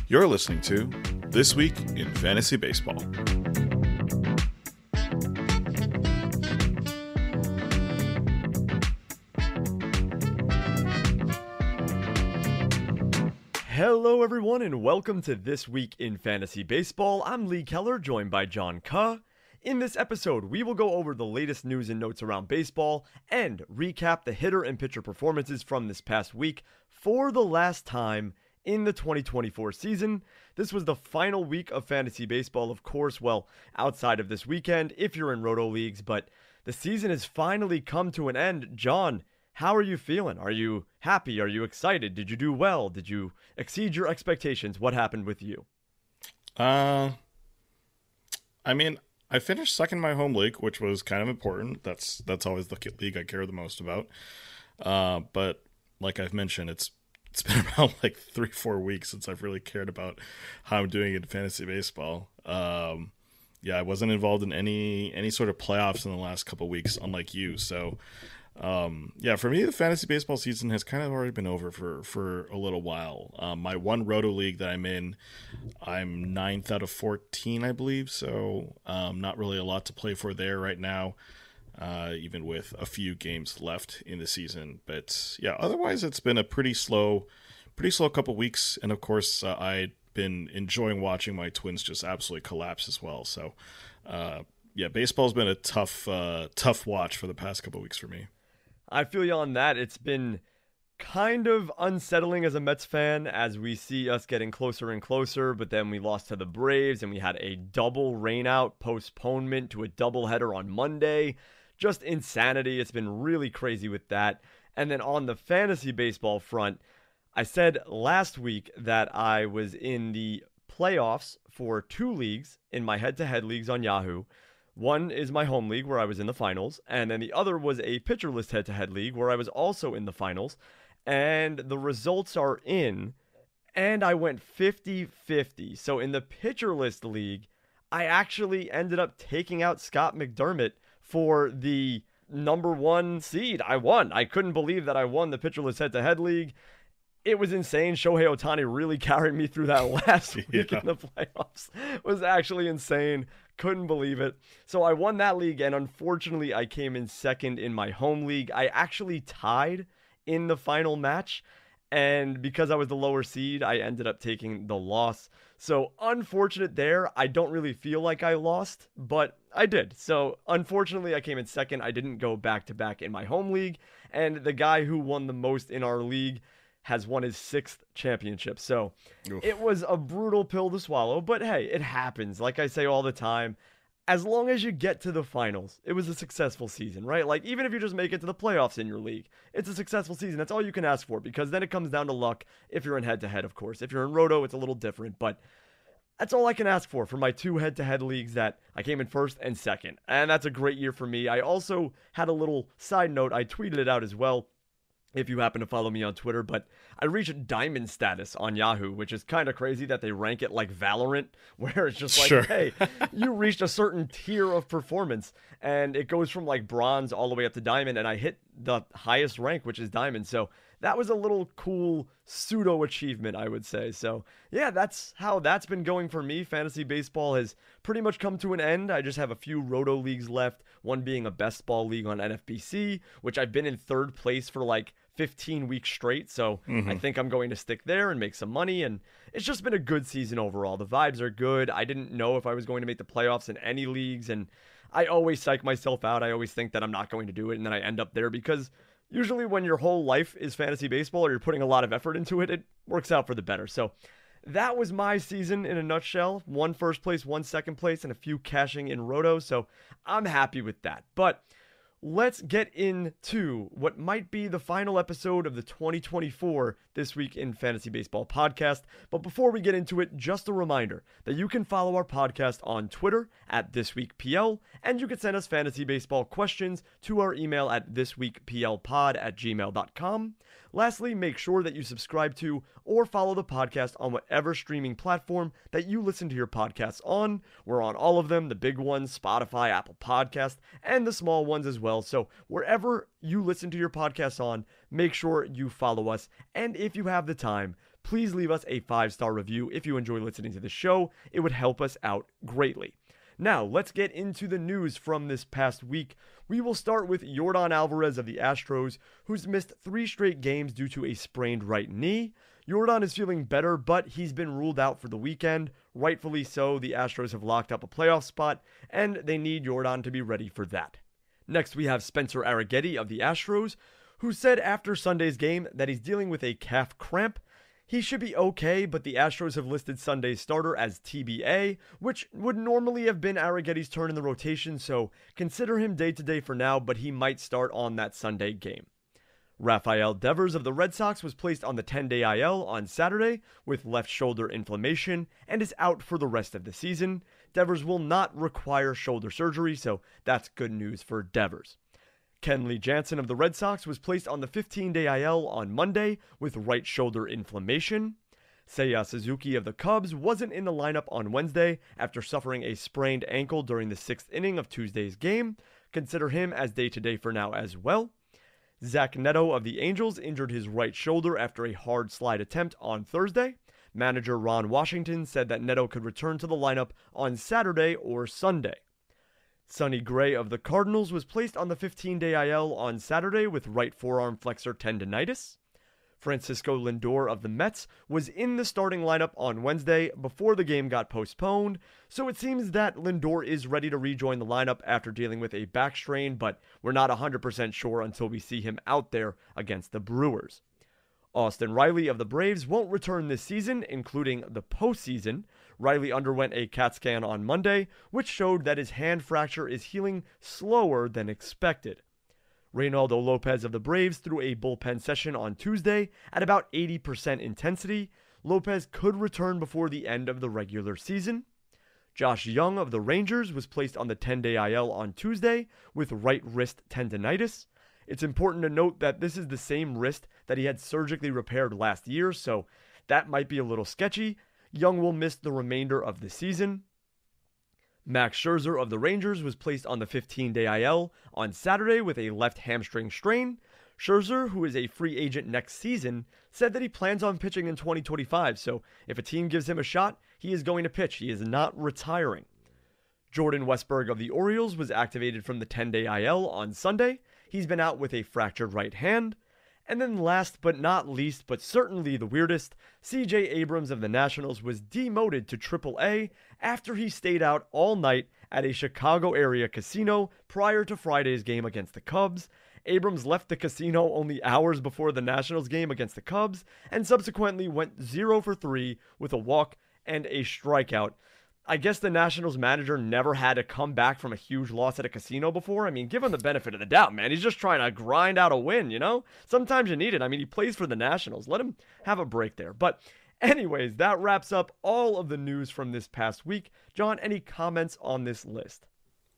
You're listening to This Week in Fantasy Baseball. Hello everyone and welcome to This Week in Fantasy Baseball. I'm Lee Keller, joined by John Kuh. In this episode, we will go over the latest news and notes around baseball and recap the hitter and pitcher performances from this past week for the last time in the 2024 season. This was the final week of fantasy baseball, of course, well, outside of this weekend if you're in roto leagues, but the season has finally come to an end. John, how are you feeling? Are you happy? Are you excited? Did you do well? Did you exceed your expectations? What happened with you? I finished second in my home league, which was kind of important. That's always the league I care the most about. But like I've mentioned, it's been around like 3-4 weeks since I've really cared about how I'm doing in fantasy baseball. I wasn't involved in any sort of playoffs in the last couple of weeks, unlike you. So, for me, the fantasy baseball season has kind of already been over for a little while. My one roto league that I'm in, I'm 9th out of 14, I believe. So, not really a lot to play for there right now. Even with a few games left in the season. But yeah, otherwise it's been a pretty slow couple weeks. And of course, I'd been enjoying watching my Twins just absolutely collapse as well. So baseball's been a tough watch for the past couple weeks for me. I feel you on that. It's been kind of unsettling as a Mets fan as we see us getting closer and closer, but then we lost to the Braves and we had a double rainout postponement to a doubleheader on Monday. Just insanity. It's been really crazy with that. And then on the fantasy baseball front, I said last week that I was in the playoffs for 2 leagues in my head-to-head leagues on Yahoo. One is my home league where I was in the finals, and then the other was a pitcher list head-to-head league where I was also in the finals. And the results are in, and I went 50-50. So in the pitcher list league, I actually ended up taking out Scott McDermott for the number 1 seed. I won. I couldn't believe that I won the pitcher list head-to-head league. It was insane. Shohei Ohtani really carried me through that last week in the playoffs. It was actually insane. Couldn't believe it. So I won that league, and unfortunately, I came in second in my home league. I actually tied in the final match, and because I was the lower seed, I ended up taking the loss. So unfortunate there. I don't really feel like I lost, but I did. So unfortunately, I came in second. I didn't go back-to-back in my home league, and the guy who won the most in our league has won his 6th championship. So It was a brutal pill to swallow, but hey, it happens. Like I say all the time, as long as you get to the finals, it was a successful season, right? Like, even if you just make it to the playoffs in your league, it's a successful season. That's all you can ask for, because then it comes down to luck if you're in head-to-head, of course. If you're in roto, it's a little different, but that's all I can ask for my 2 head-to-head leagues that I came in first and second. And that's a great year for me. I also had a little side note. I tweeted it out as well, if you happen to follow me on Twitter, but I reached diamond status on Yahoo, which is kind of crazy that they rank it like Valorant, where it's just like, Sure. Hey, you reached a certain tier of performance, and it goes from like bronze all the way up to diamond, and I hit the highest rank, which is diamond. So that was a little cool pseudo achievement, I would say. So yeah, that's how that's been going for me. Fantasy baseball has pretty much come to an end. I just have a few roto leagues left, one being a best ball league on NFBC, which I've been in 3rd place for like 15 weeks straight. So I think I'm going to stick there and make some money. And it's just been a good season overall. The vibes are good. I didn't know if I was going to make the playoffs in any leagues. And I always psych myself out. I always think that I'm not going to do it. And then I end up there because usually when your whole life is fantasy baseball or you're putting a lot of effort into it, it works out for the better. So that was my season in a nutshell. 1 first place, 1 second place, and a few cashing in roto. So I'm happy with that. But let's get into what might be the final episode of the 2024 This Week in Fantasy Baseball podcast. But before we get into it, just a reminder that you can follow our podcast on Twitter at ThisWeekPL, and you can send us fantasy baseball questions to our email at thisweekplpod@gmail.com. Lastly, make sure that you subscribe to or follow the podcast on whatever streaming platform that you listen to your podcasts on. We're on all of them, the big ones, Spotify, Apple Podcast, and the small ones as well. So wherever you listen to your podcasts on, make sure you follow us. And if you have the time, please leave us a 5-star review if you enjoy listening to the show. It would help us out greatly. Now, let's get into the news from this past week. We will start with Yordan Alvarez of the Astros, who's missed 3 straight games due to a sprained right knee. Yordan is feeling better, but he's been ruled out for the weekend. Rightfully so, the Astros have locked up a playoff spot, and they need Yordan to be ready for that. Next, we have Spencer Arrighetti of the Astros, who said after Sunday's game that he's dealing with a calf cramp. He should be okay, but the Astros have listed Sunday's starter as TBA, which would normally have been Arrighetti's turn in the rotation, so consider him day-to-day for now, but he might start on that Sunday game. Rafael Devers of the Red Sox was placed on the 10-day IL on Saturday with left shoulder inflammation and is out for the rest of the season. Devers will not require shoulder surgery, so that's good news for Devers. Kenley Jansen of the Red Sox was placed on the 15-day IL on Monday with right shoulder inflammation. Seiya Suzuki of the Cubs wasn't in the lineup on Wednesday after suffering a sprained ankle during the 6th inning of Tuesday's game. Consider him as day-to-day for now as well. Zach Neto of the Angels injured his right shoulder after a hard slide attempt on Thursday. Manager Ron Washington said that Neto could return to the lineup on Saturday or Sunday. Sonny Gray of the Cardinals was placed on the 15-day IL on Saturday with right forearm flexor tendonitis. Francisco Lindor of the Mets was in the starting lineup on Wednesday before the game got postponed, so it seems that Lindor is ready to rejoin the lineup after dealing with a back strain, but we're not 100% sure until we see him out there against the Brewers. Austin Riley of the Braves won't return this season, including the postseason. Riley underwent a CAT scan on Monday, which showed that his hand fracture is healing slower than expected. Reynaldo Lopez of the Braves threw a bullpen session on Tuesday at about 80% intensity. Lopez could return before the end of the regular season. Josh Young of the Rangers was placed on the 10-day IL on Tuesday with right wrist tendonitis. It's important to note that this is the same wrist that he had surgically repaired last year, so that might be a little sketchy. Young will miss the remainder of the season. Max Scherzer of the Rangers was placed on the 15-day IL on Saturday with a left hamstring strain. Scherzer, who is a free agent next season, said that he plans on pitching in 2025, so if a team gives him a shot, he is going to pitch. He is not retiring. Jordan Westburg of the Orioles was activated from the 10-day IL on Sunday. He's been out with a fractured right hand. And then last but not least, but certainly the weirdest, C.J. Abrams of the Nationals was demoted to AAA after he stayed out all night at a Chicago area casino prior to Friday's game against the Cubs. Abrams left the casino only hours before the Nationals game against the Cubs and subsequently went 0 for 3 with a walk and a strikeout. I guess the Nationals manager never had to come back from a huge loss at a casino before. I mean, give him the benefit of the doubt, man. He's just trying to grind out a win, you know? Sometimes you need it. I mean, he plays for the Nationals. Let him have a break there. But anyways, that wraps up all of the news from this past week. John, any comments on this list?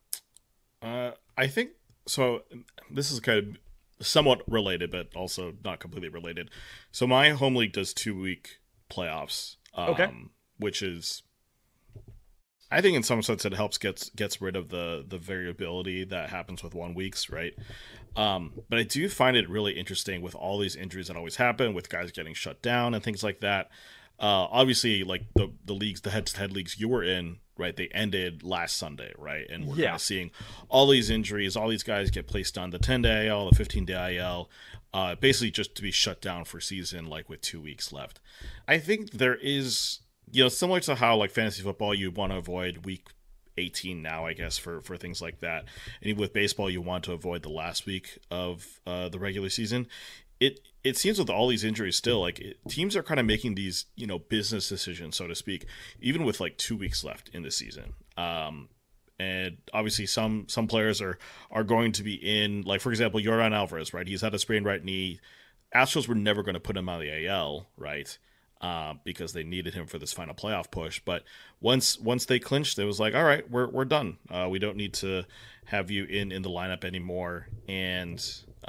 I think, so this is kind of somewhat related, but also not completely related. So my home league does 2-week playoffs, Okay. which is... I think in some sense it helps gets rid of the variability that happens with 1 weeks, right? But I do find it really interesting with all these injuries that always happen, with guys getting shut down and things like that. Obviously, like the leagues, the head-to-head leagues you were in, right? They ended last Sunday, right? And we're kind of seeing all these injuries, all these guys get placed on the 10-day IL, the 15-day IL, basically just to be shut down for season, like with 2 weeks left. I think there is... similar to how like fantasy football, you want to avoid week 18 now, I guess, for things like that. And even with baseball, you want to avoid the last week of the regular season. It seems with all these injuries still, like teams are kind of making these, business decisions, so to speak, even with like 2 weeks left in the season. And obviously some players are going to be in, like, for example, Yordan Alvarez, right? He's had a sprained right knee. Astros were never going to put him on the AL, right? Because they needed him for this final playoff push. But once they clinched, it was like, all right, we're done. We don't need to have you in the lineup anymore. And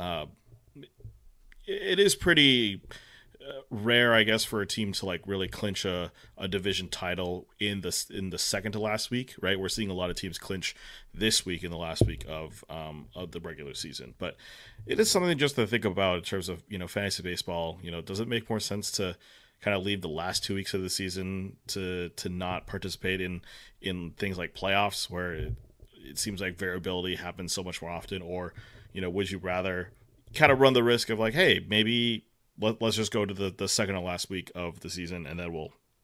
it is pretty rare, I guess, for a team to like really clinch a division title in the second to last week, right? We're seeing a lot of teams clinch this week in the last week of the regular season. But it is something just to think about in terms of fantasy baseball. Does it make more sense to kind of leave the last 2 weeks of the season to not participate in things like playoffs, where it seems like variability happens so much more often? Or, would you rather kind of run the risk of like, hey, maybe let's just go to the second to last week of the season, and then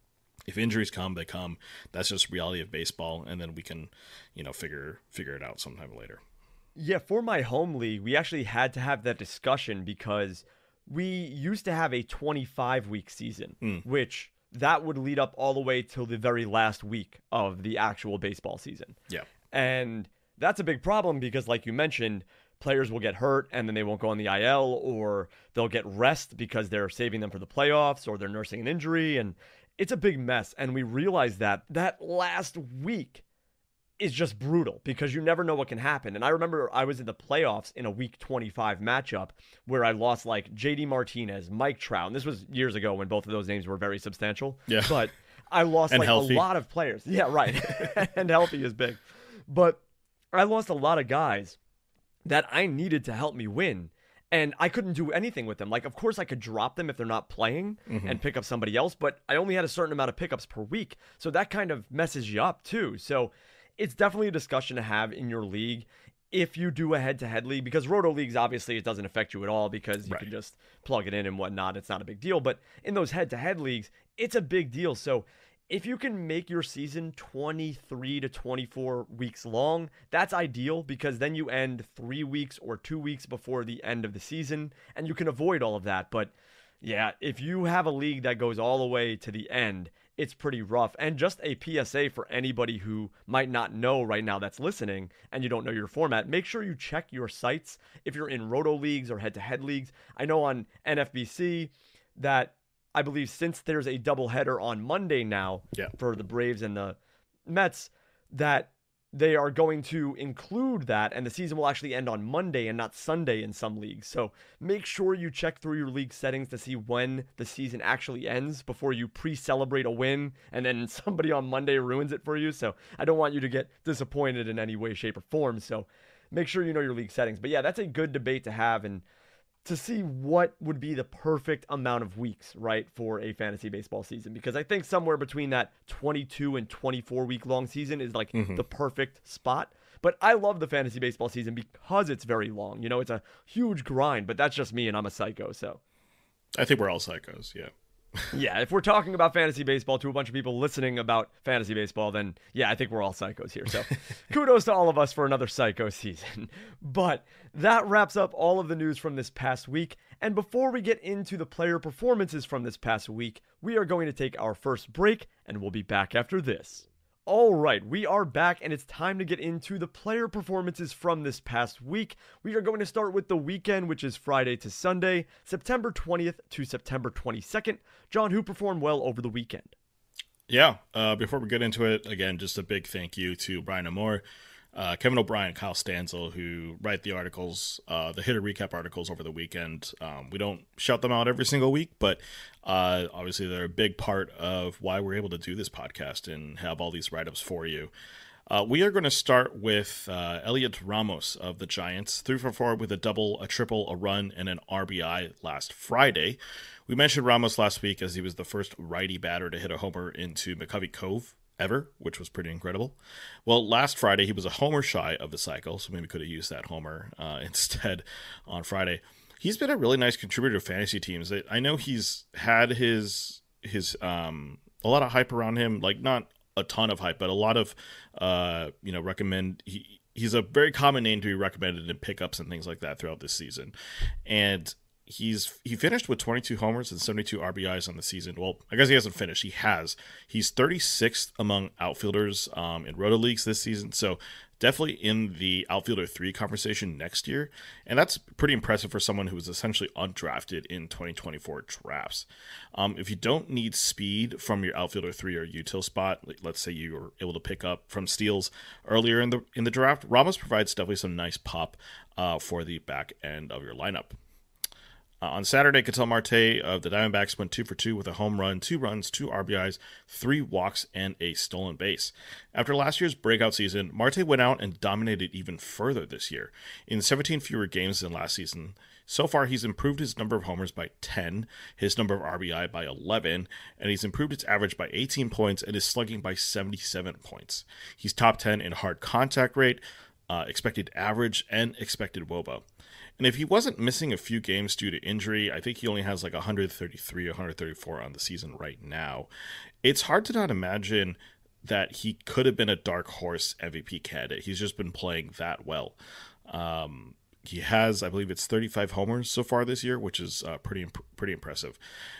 if injuries come, they come. That's just reality of baseball, and then we can, figure it out sometime later. Yeah, for my home league, we actually had to have that discussion because we used to have a 25-week season, which that would lead up all the way till the very last week of the actual baseball season. Yeah. And that's a big problem because, like you mentioned, players will get hurt and then they won't go on the IL, or they'll get rest because they're saving them for the playoffs, or they're nursing an injury, and it's a big mess. And we realized that last week is just brutal because you never know what can happen. And I remember I was in the playoffs in a week 25 matchup where I lost like JD Martinez, Mike Trout. And this was years ago when both of those names were very substantial. Yeah. But I lost like healthy. a lot of players. Yeah, right. And healthy is big. But I lost a lot of guys that I needed to help me win. And I couldn't do anything with them. Like, of course, I could drop them if they're not playing and pick up somebody else, but I only had a certain amount of pickups per week. So that kind of messes you up too. So it's definitely a discussion to have in your league if you do a head-to-head league, because roto leagues, obviously, it doesn't affect you at all because you can just plug it in and whatnot. It's not a big deal. But in those head-to-head leagues, it's a big deal. So if you can make your season 23 to 24 weeks long, that's ideal because then you end 3 weeks or 2 weeks before the end of the season and you can avoid all of that. But yeah, if you have a league that goes all the way to the end, it's pretty rough. And just a PSA for anybody who might not know right now that's listening and you don't know your format, make sure you check your sites if you're in roto leagues or head-to-head leagues. I know on NFBC that I believe since there's a doubleheader on Monday now for the Braves and the Mets, that they are going to include that, and the season will actually end on Monday and not Sunday in some leagues. So make sure you check through your league settings to see when the season actually ends before you pre-celebrate a win and then somebody on Monday ruins it for you. So I don't want you to get disappointed in any way, shape, or form. So make sure you know your league settings. But yeah, that's a good debate to have and to see what would be the perfect amount of weeks, right, for a fantasy baseball season. Because I think somewhere between that 22 and 24 week long season is like the perfect spot. But I love the fantasy baseball season because it's very long. You know, it's a huge grind, but that's just me and I'm a psycho, so. I think we're all psychos, yeah. Yeah, if we're talking about fantasy baseball to a bunch of people listening about fantasy baseball, then yeah, I think we're all psychos here. So kudos to all of us for another psycho season. But that wraps up all of the news from this past week. And before we get into the player performances from this past week, we are going to take our first break and we'll be back after this. All right, we are back and it's time to get into the player performances from this past week. We are going to start with the weekend, which is Friday to Sunday, September 20th to September 22nd. John, who performed well over the weekend? Yeah, before we get into it, again, just a big thank you to Brian Amore, Kevin O'Brien, Kyle Stanzel, who write the articles, the hitter recap articles over the weekend. We don't shout them out every single week, but obviously they're a big part of why we're able to do this podcast and have all these write-ups for you. We are going to start with Elliot Ramos of the Giants, 3 for 4 with a double, a triple, a run, and an RBI last Friday. We mentioned Ramos last week as he was the first righty batter to hit a homer into McCovey Cove ever, which was pretty incredible. Well, last Friday he was a homer shy of the cycle, so maybe we could have used that homer instead on Friday. He's been a really nice contributor to fantasy teams. I know he's had his a lot of hype around him, like not a ton of hype, but a lot of he's a very common name to be recommended in pickups and things like that throughout this season. And he finished with 22 homers and 72 RBIs on the season. Well, I guess he hasn't finished. He has. He's 36th among outfielders in roto leagues this season. So definitely in the outfielder 3 conversation next year. And that's pretty impressive for someone who was essentially undrafted in 2024 drafts. If you don't need speed from your outfielder 3 or util spot, let's say you were able to pick up from steals earlier in the draft, Ramos provides definitely some nice pop for the back end of your lineup. On Saturday, Ketel Marte of the Diamondbacks went 2 for 2 with a home run, 2 runs, 2 RBIs, 3 walks, and a stolen base. After last year's breakout season, Marte went out and dominated even further this year. In 17 fewer games than last season, so far he's improved his number of homers by 10, his number of RBI by 11, and he's improved its average by 18 points and his slugging by 77 points. He's top 10 in hard contact rate, expected average, and expected WOBA. And if he wasn't missing a few games due to injury, I think he only has like 133, 134 on the season right now. It's hard to not imagine that he could have been a dark horse MVP candidate. He's just been playing that well. He has, I believe it's 35 homers so far this year, which is pretty impressive.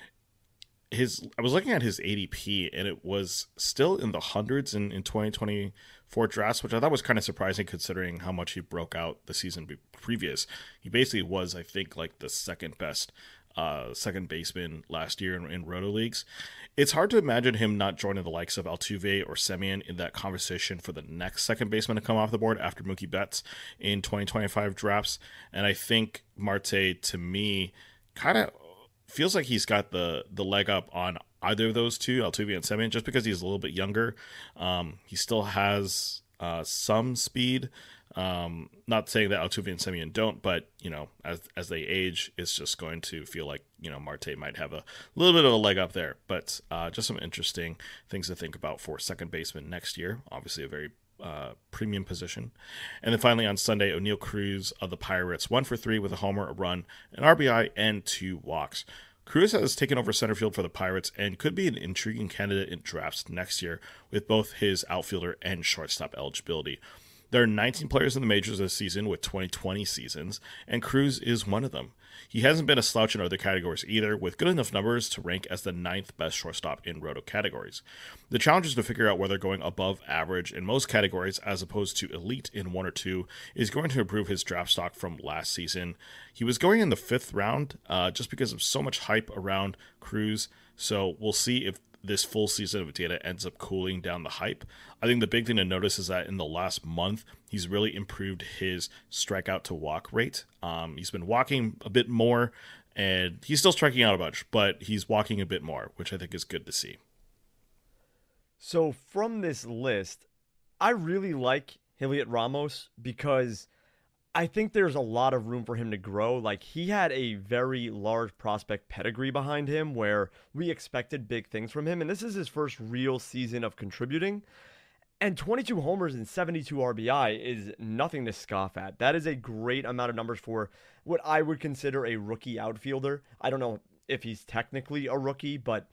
I was looking at his ADP, and it was still in the hundreds in 2024 drafts, which I thought was kind of surprising considering how much he broke out the season previous. He basically was, I think, like the second best second baseman last year in Roto Leagues. It's hard to imagine him not joining the likes of Altuve or Semien in that conversation for the next second baseman to come off the board after Mookie Betts in 2025 drafts. And I think Marte, to me, kind of feels like he's got the leg up on either of those two, Altuve and Semien, just because he's a little bit younger. He still has some speed. Not saying that Altuve and Semien don't, but as they age, it's just going to feel like Marte might have a little bit of a leg up there. But just some interesting things to think about for second baseman next year. Obviously, a very premium position. And then finally on Sunday, O'Neal Cruz of the Pirates, 1 for 3 with a homer, a run, an RBI, and 2 walks. Cruz has taken over center field for the Pirates and could be an intriguing candidate in drafts next year with both his outfielder and shortstop eligibility. There are 19 players in the majors this season with 2020 seasons, and Cruz is one of them. He hasn't been a slouch in other categories either, with good enough numbers to rank as the 9th best shortstop in Roto categories. The challenge is to figure out whether going above average in most categories as opposed to elite in one or two is going to improve his draft stock from last season. He was going in the 5th round just because of so much hype around Cruz, so we'll see if this full season of data ends up cooling down the hype. I think the big thing to notice is that in the last month, he's really improved his strikeout to walk rate. He's been walking a bit more, and he's still striking out a bunch, but he's walking a bit more, which I think is good to see. So from this list, I really like Heliot Ramos because I think there's a lot of room for him to grow. Like, he had a very large prospect pedigree behind him where we expected big things from him. And this is his first real season of contributing. And 22 homers and 72 RBI is nothing to scoff at. That is a great amount of numbers for what I would consider a rookie outfielder. I don't know if he's technically a rookie, but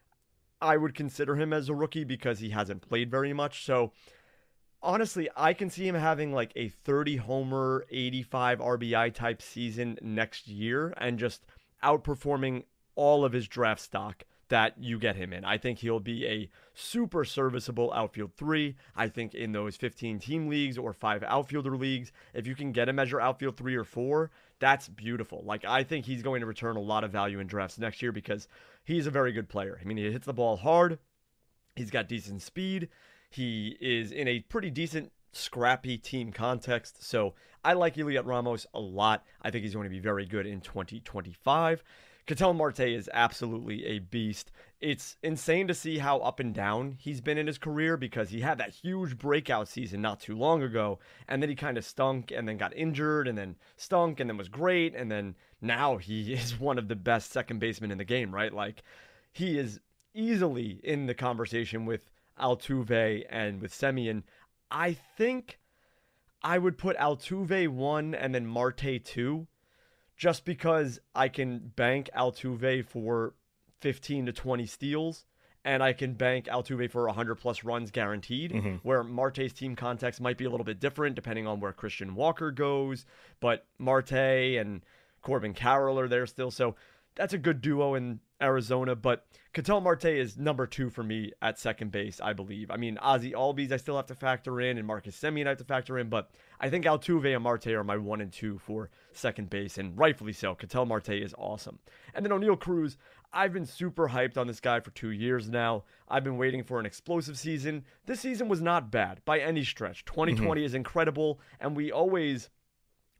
I would consider him as a rookie because he hasn't played very much. So honestly, I can see him having like a 30 homer, 85 RBI type season next year and just outperforming all of his draft stock that you get him in. I think he'll be a super serviceable outfield 3. I think in those 15 team leagues or 5 outfielder leagues, if you can get him as your outfield 3 or 4, that's beautiful. Like, I think he's going to return a lot of value in drafts next year because he's a very good player. I mean, he hits the ball hard. He's got decent speed. He is in a pretty decent, scrappy team context. So I like Heliot Ramos a lot. I think he's going to be very good in 2025. Ketel Marte is absolutely a beast. It's insane to see how up and down he's been in his career because he had that huge breakout season not too long ago, and then he kind of stunk and then got injured and then stunk and then was great, and then now he is one of the best second basemen in the game, right? Like, he is easily in the conversation with Altuve and with Semien. I think I would put Altuve 1 and then Marte 2, just because I can bank Altuve for 15 to 20 steals, and I can bank Altuve for 100 plus runs guaranteed, where Marte's team context might be a little bit different depending on where Christian Walker goes, but Marte and Corbin Carroll are there still, so that's a good duo in Arizona, but Ketel Marte is number 2 for me at second base, I believe. I mean, Ozzie Albies I still have to factor in, and Marcus Semien I have to factor in, but I think Altuve and Marte are my 1 and 2 for second base, and rightfully so. Ketel Marte is awesome. And then O'Neal Cruz, I've been super hyped on this guy for 2 years now. I've been waiting for an explosive season. This season was not bad by any stretch. 2020 is incredible, and we always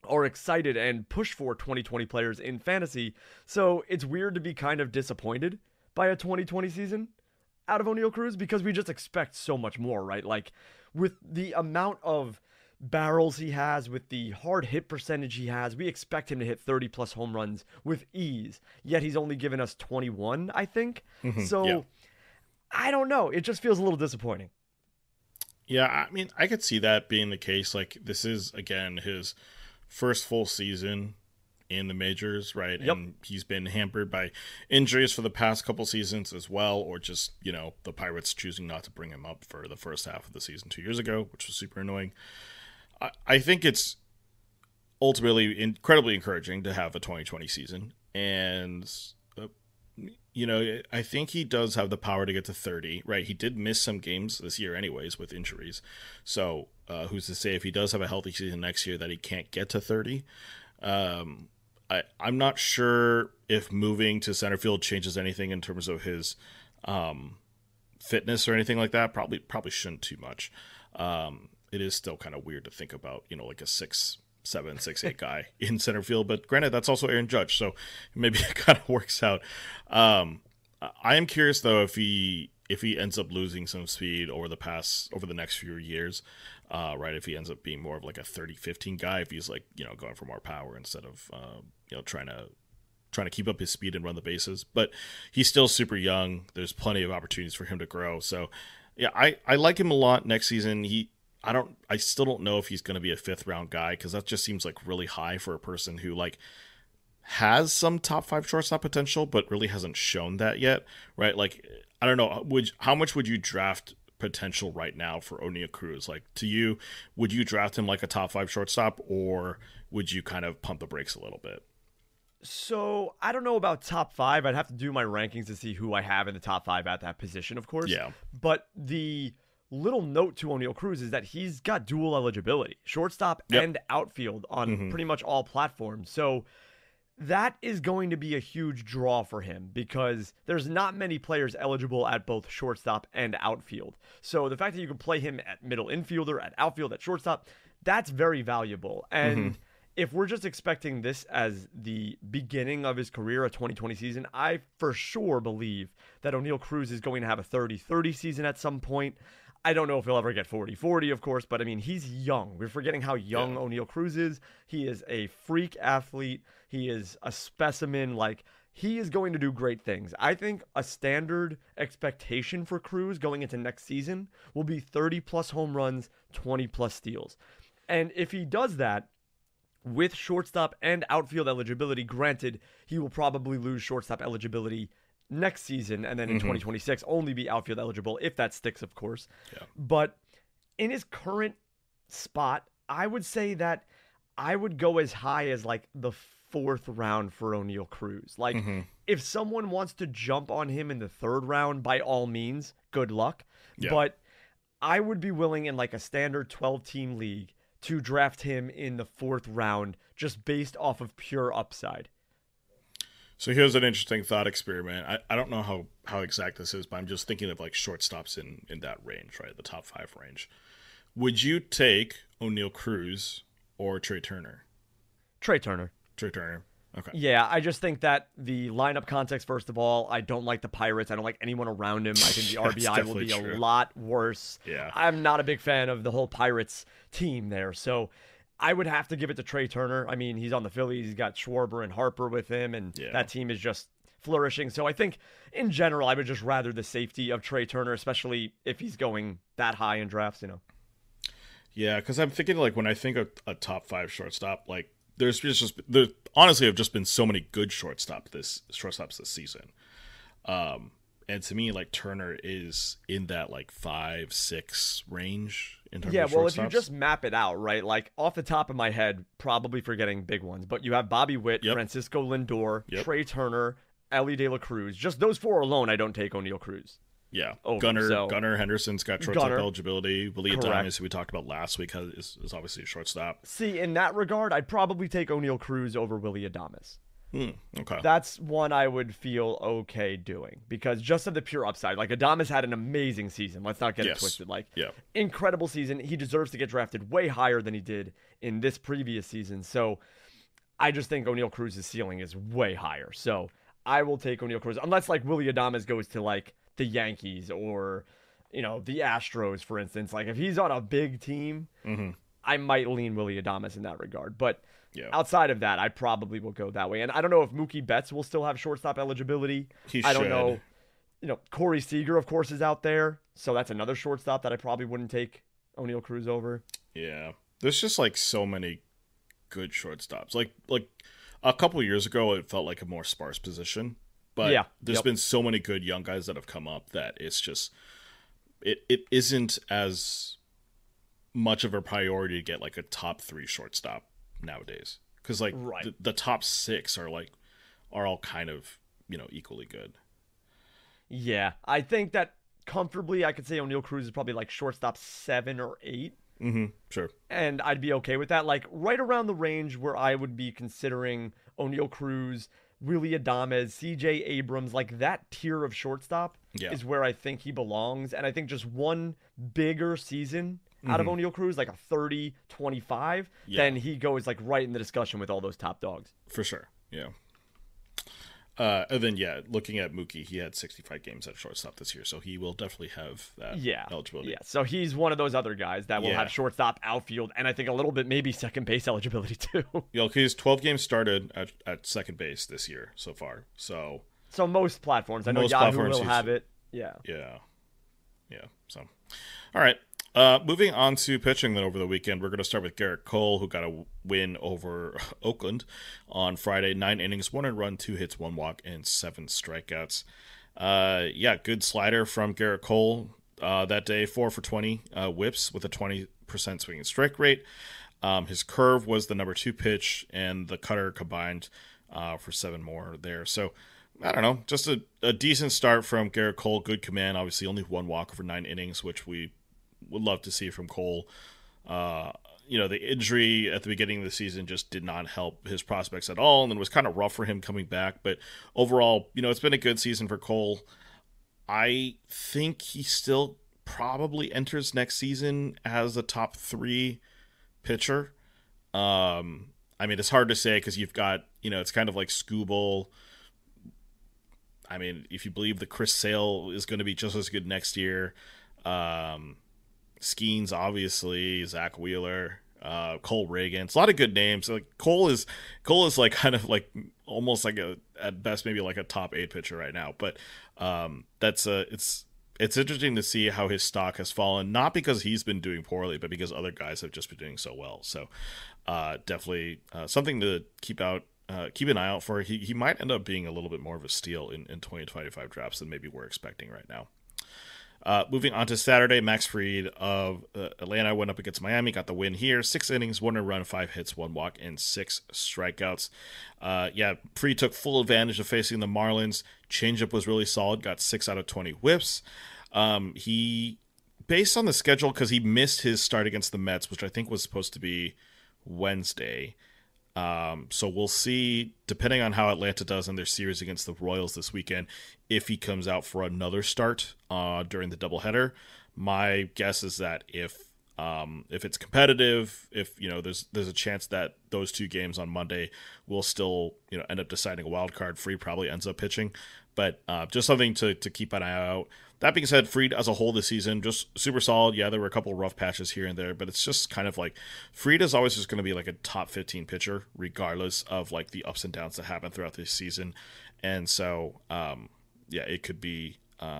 are excited and push for 2020 players in fantasy. So it's weird to be kind of disappointed by a 2020 season out of Oneil Cruz because we just expect so much more, right? Like with the amount of barrels he has, with the hard hit percentage he has, we expect him to hit 30 plus home runs with ease. Yet he's only given us 21, I think. So yeah. I don't know. It just feels a little disappointing. Yeah, I mean, I could see that being the case. Like, this is, again, his first full season in the majors, right? Yep. And he's been hampered by injuries for the past couple seasons as well, or just, you know, the Pirates choosing not to bring him up for the first half of the season 2 years ago, which was super annoying. I think it's ultimately incredibly encouraging to have a 2020 season. And, you know, I think he does have the power to get to 30, right? He did miss some games this year anyways with injuries. So who's to say if he does have a healthy season next year that he can't get to 30? I'm not sure if moving to center field changes anything in terms of his fitness or anything like that. Probably shouldn't too much. It is still kind of weird to think about, you know, like a 6'7", 6'8" guy in center field. But granted, that's also Aaron Judge, so maybe it kind of works out. I am curious though if he ends up losing some speed over the next few years, right? If he ends up being more of like a 30-15 guy, if he's like, you know, going for more power instead of you know, trying to keep up his speed and run the bases. But he's still super young. There's plenty of opportunities for him to grow. So yeah, I like him a lot next season. I still don't know if he's going to be a 5th round guy, because that just seems like really high for a person who like has some top 5 shortstop potential, but really hasn't shown that yet, right? Like, I don't know, how much would you draft potential right now for Oneil Cruz? Like, to you, would you draft him like a top 5 shortstop, or would you kind of pump the brakes a little bit? So I don't know about top 5. I'd have to do my rankings to see who I have in the top 5 at that position, of course. Yeah. But the little note to Oneil Cruz is that he's got dual eligibility, shortstop and outfield on pretty much all platforms. So that is going to be a huge draw for him because there's not many players eligible at both shortstop and outfield. So the fact that you can play him at middle infielder, at outfield, at shortstop, that's very valuable. And if we're just expecting this as the beginning of his career, a 2020 season, I for sure believe that Oneil Cruz is going to have a 30-30 season at some point. I don't know if he'll ever get 40-40, of course, but I mean, he's young. We're forgetting how young Oneil Cruz is. He is a freak athlete. He is a specimen. Like, he is going to do great things. I think a standard expectation for Cruz going into next season will be 30-plus home runs, 20-plus steals. And if he does that, with shortstop and outfield eligibility, granted, he will probably lose shortstop eligibility next season, and then in 2026 only be outfield eligible if that sticks, of course. But in his current spot, I would say that I would go as high as like the 4th round for Oneil Cruz. Like, if someone wants to jump on him in the 3rd round, by all means, good luck. But I would be willing in like a standard 12-team league to draft him in the 4th round just based off of pure upside. So here's an interesting thought experiment. I don't know how exact this is, but I'm just thinking of like shortstops in that range, right? The top 5 range. Would you take Oneil Cruz or Trey Turner? Trey Turner. Okay. Yeah, I just think that the lineup context, first of all, I don't like the Pirates. I don't like anyone around him. I think the RBI will be a lot worse. Yeah. I'm not a big fan of the whole Pirates team there. So I would have to give it to Trey Turner. I mean, he's on the Phillies. He's got Schwarber and Harper with him, and that team is just flourishing. So I think, in general, I would just rather the safety of Trey Turner, especially if he's going that high in drafts, you know. Yeah, because I'm thinking, like, when I think of a top 5 shortstop, like, there honestly have just been so many good shortstops this season. And to me, like, Turner is in that like 5-6 range in terms of shortstops. Well, if you just map it out, right? Like, off the top of my head, probably forgetting big ones, but you have Bobby Witt, Francisco Lindor, Trey Turner, Elly De La Cruz. Just those 4 alone, I don't take Oneil Cruz. Yeah, Gunnar Henderson's got shortstop eligibility. Willie Adames, who we talked about last week, is obviously a shortstop. See, in that regard, I'd probably take Oneil Cruz over Willie Adames. Okay. That's one I would feel okay doing because just of the pure upside. Like Adames had an amazing season. Let's not get it twisted. Like Yeah. incredible season. He deserves to get drafted way higher than he did in this previous season. So I just think O'Neal Cruz's ceiling is way higher. So I will take O'Neal Cruz unless like Willy Adames goes to like the Yankees or the Astros, for instance. Like if he's on a big team, I might lean Willy Adames in that regard. But Yeah. outside of that, I probably will go that way. And I don't know if Mookie Betts will still have shortstop eligibility. I don't know. Corey Seager, of course, is out there. So that's another shortstop that I probably wouldn't take O'Neal Cruz over. Yeah. There's just like so many good shortstops. Like a couple of years ago, it felt like a more sparse position. But Yeah. there's been so many good young guys that have come up that it's just it isn't as much of a priority to get like a top 3 shortstop nowadays, because like Right. the top 6 are all kind of equally good. Yeah. I think that comfortably I could say O'Neal Cruz is probably like shortstop 7 or 8. Sure. And I'd be okay with that. Like right around the range where I would be considering O'Neal Cruz, Willy Adames, CJ Abrams, like that tier of shortstop is where I think he belongs. And I think just one bigger season out of O'Neal Cruz, like a 30-25, then he goes like right in the discussion with all those top dogs. For sure. Yeah. And then, looking at Mookie, he had 65 games at shortstop this year, so he will definitely have that eligibility. Yeah, so he's one of those other guys that will have shortstop, outfield, and I think a little bit maybe second base eligibility too. He's 12 games started at second base this year so far. So most platforms, I know Yahoo will have it. Yeah. So, all right. Moving on to pitching then over the weekend, we're going to start with Garrett Cole, who got a win over Oakland on Friday. 9 innings, 1 earned run, 2 hits, 1 walk, and 7 strikeouts. Good slider from Garrett Cole that day. 4 for 20 whips with a 20% swinging strike rate. His curve was the number 2 pitch, and the cutter combined for 7 more there. So, I don't know, just a decent start from Garrett Cole. Good command. Obviously, only 1 walk over 9 innings, which we would love to see from Cole. The injury at the beginning of the season just did not help his prospects at all, and it was kind of rough for him coming back. But overall, it's been a good season for Cole. I think he still probably enters next season as a top 3 pitcher. It's hard to say because you've got, it's kind of like Skubal. If you believe that Chris Sale is going to be just as good next year, Skeens, obviously, Zach Wheeler, Cole Reagan. It's a lot of good names. Like Cole is like kind of like almost like at best maybe like a top 8 pitcher right now. But it's interesting to see how his stock has fallen, not because he's been doing poorly, but because other guys have just been doing so well. So definitely something to keep an eye out for. He might end up being a little bit more of a steal in 2025 drafts than maybe we're expecting right now. Moving on to Saturday, Max Fried of Atlanta went up against Miami, got the win here. 6 innings, 1 earned run, 5 hits, 1 walk, and 6 strikeouts. Fried took full advantage of facing the Marlins. Changeup was really solid, got 6 out of 20 whiffs. He, based on the schedule, because he missed his start against the Mets, which I think was supposed to be Wednesday. So we'll see, depending on how Atlanta does in their series against the Royals this weekend, if he comes out for another start during the doubleheader. My guess is that if it's competitive, if there's a chance that those 2 games on Monday will still end up deciding a wild card, Fried probably ends up pitching. But just something to keep an eye out. That being said, Fried as a whole this season, just super solid. Yeah, there were a couple of rough patches here and there, but it's just kind of like Fried is always just going to be like a top 15 pitcher, regardless of like the ups and downs that happen throughout this season. And so, it could be,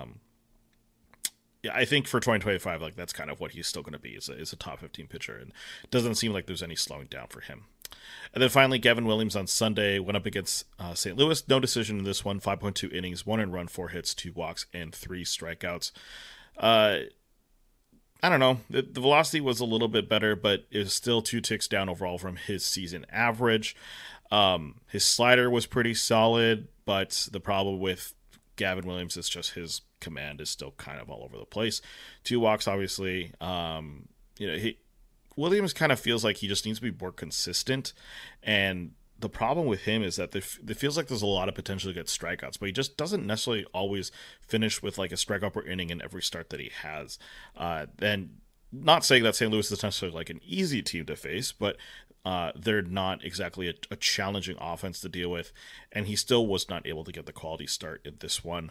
I think for 2025, like that's kind of what he's still going to be is a top 15 pitcher. And it doesn't seem like there's any slowing down for him. And then finally, Gavin Williams on Sunday went up against St. Louis. No decision in this one. 5.2 innings, 1 earned run, 4 hits, 2 walks, and 3 strikeouts. I don't know. The velocity was a little bit better, but it was still 2 ticks down overall from his season average. His slider was pretty solid, but the problem with Gavin Williams is just his command is still kind of all over the place. 2 walks, obviously. Williams kind of feels like he just needs to be more consistent, and the problem with him is that it feels like there's a lot of potential to get strikeouts, but he just doesn't necessarily always finish with like a strikeout per inning in every start that he has. And not saying that St. Louis is necessarily like an easy team to face, but they're not exactly a challenging offense to deal with, and he still was not able to get the quality start in this one.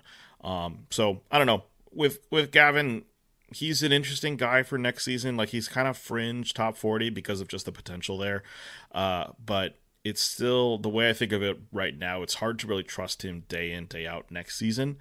So I don't know. With Gavin, he's an interesting guy for next season. Like, he's kind of fringe top 40 because of just the potential there. But it's still, the way I think of it right now, it's hard to really trust him day in, day out next season.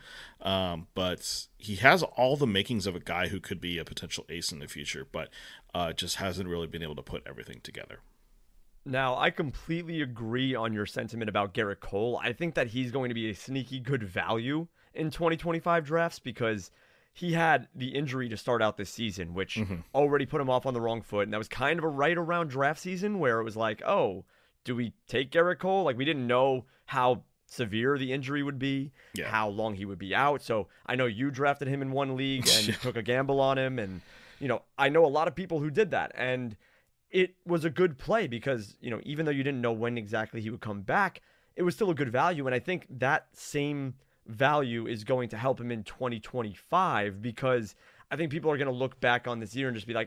But he has all the makings of a guy who could be a potential ace in the future, but just hasn't really been able to put everything together. Now, I completely agree on your sentiment about Garrett Cole. I think that he's going to be a sneaky good value in 2025 drafts because he had the injury to start out this season, which already put him off on the wrong foot. And that was kind of a right around draft season where it was like, oh, do we take Garrett Cole? Like, we didn't know how severe the injury would be, how long he would be out. So I know you drafted him in one league and took a gamble on him. And, I know a lot of people who did that. And it was a good play because, even though you didn't know when exactly he would come back, it was still a good value. And I think that same value is going to help him in 2025 because I think people are going to look back on this year and just be like,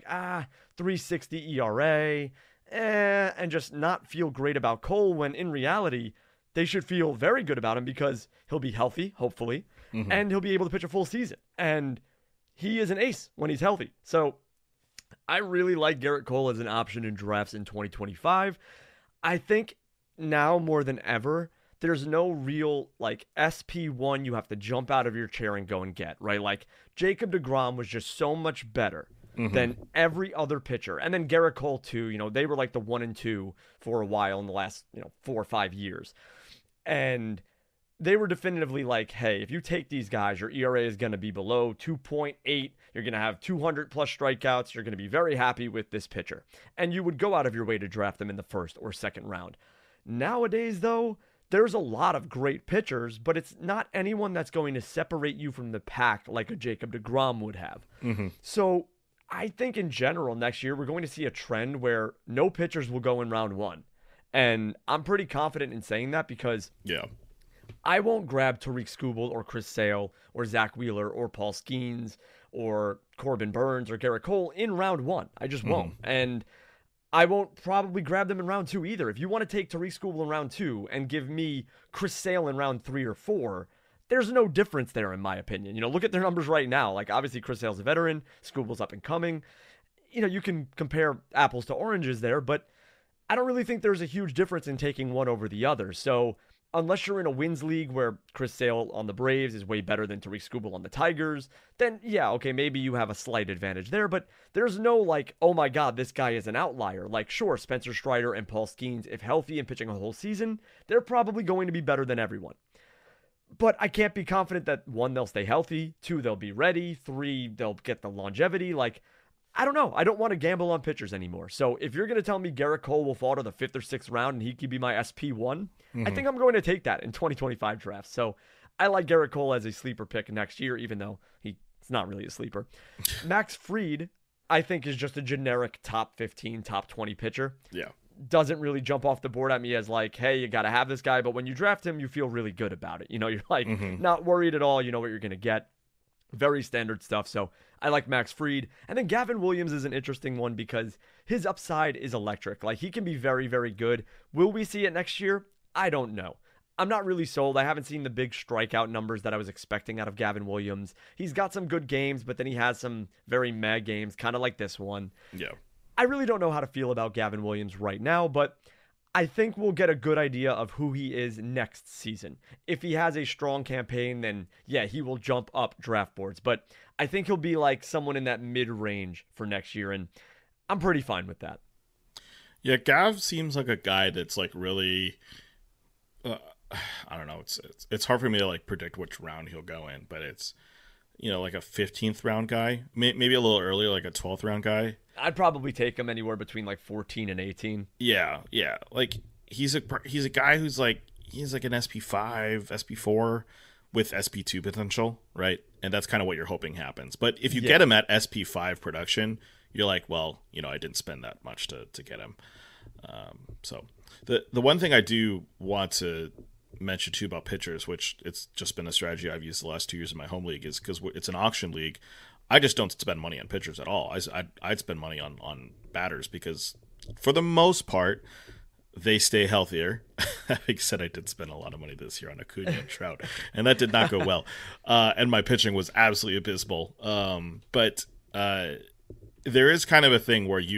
3.60 ERA, and just not feel great about Cole, when in reality, they should feel very good about him because he'll be healthy, hopefully, and he'll be able to pitch a full season. And he is an ace when he's healthy. So I really like Garrett Cole as an option in drafts in 2025. I think now more than ever, there's no real like SP1 you have to jump out of your chair and go and get, right? Like Jacob deGrom was just so much better than every other pitcher. And then Garrett Cole too, they were like the 1 and 2 for a while in the last, 4 or 5 years. And they were definitively like, hey, if you take these guys, your ERA is going to be below 2.8. You're going to have 200 plus strikeouts. You're going to be very happy with this pitcher. And you would go out of your way to draft them in the first or second round. Nowadays, though, there's a lot of great pitchers, but it's not anyone that's going to separate you from the pack like a Jacob deGrom would have. So I think in general next year, we're going to see a trend where no pitchers will go in round 1. And I'm pretty confident in saying that because I won't grab Tariq Skubal or Chris Sale or Zach Wheeler or Paul Skeens or Corbin Burns or Garrett Cole in round 1. I just won't. And I won't probably grab them in round 2 either. If you want to take Tariq Skubal in round 2 and give me Chris Sale in round 3 or 4, there's no difference there in my opinion. Look at their numbers right now. Like, obviously Chris Sale's a veteran, Skubal's up and coming. You can compare apples to oranges there, but I don't really think there's a huge difference in taking one over the other. So unless you're in a wins league where Chris Sale on the Braves is way better than Tariq Skubal on the Tigers, then okay, maybe you have a slight advantage there, but there's no like, oh my God, this guy is an outlier. Like, sure, Spencer Strider and Paul Skeens, if healthy and pitching a whole season, they're probably going to be better than everyone. But I can't be confident that 1, they'll stay healthy, 2, they'll be ready, 3, they'll get the longevity. Like, I don't know. I don't want to gamble on pitchers anymore. So if you're going to tell me Garrett Cole will fall to the 5th or 6th round and he could be my SP1, I think I'm going to take that in 2025 drafts. So I like Garrett Cole as a sleeper pick next year, even though he's not really a sleeper. Max Fried, I think, is just a generic top 15, top 20 pitcher. Yeah. Doesn't really jump off the board at me as like, hey, you got to have this guy. But when you draft him, you feel really good about it. You're like not worried at all. You know what you're going to get. Very standard stuff. So I like Max Fried. And then Gavin Williams is an interesting one because his upside is electric. Like, he can be very, very good. Will we see it next year? I don't know. I'm not really sold. I haven't seen the big strikeout numbers that I was expecting out of Gavin Williams. He's got some good games, but then he has some very meh games, kind of like this one. Yeah. I really don't know how to feel about Gavin Williams right now, but I think we'll get a good idea of who he is next season. If he has a strong campaign, then he will jump up draft boards. But I think he'll be like someone in that mid-range for next year, and I'm pretty fine with that. Yeah, Gav seems like a guy that's like really, I don't know. It's hard for me to like predict which round he'll go in, but it's like a 15th round guy, maybe a little earlier, like a 12th round guy. I'd probably take him anywhere between like 14 and 18. Yeah. Like he's a guy who's like he's like an SP5, SP4 with SP2 potential, right? And that's kind of what you're hoping happens. But if you get him at SP5 production, you're like, well, I didn't spend that much to get him. So the one thing I do want to mention too about pitchers, which it's just been a strategy I've used the last 2 years in my home league, is because it's an auction league. I just don't spend money on pitchers at all. I'd spend money on batters because for the most part they stay healthier. Having said, I did spend a lot of money this year on Acuna and Trout, and that did not go well. And my pitching was absolutely abysmal. But there is kind of a thing where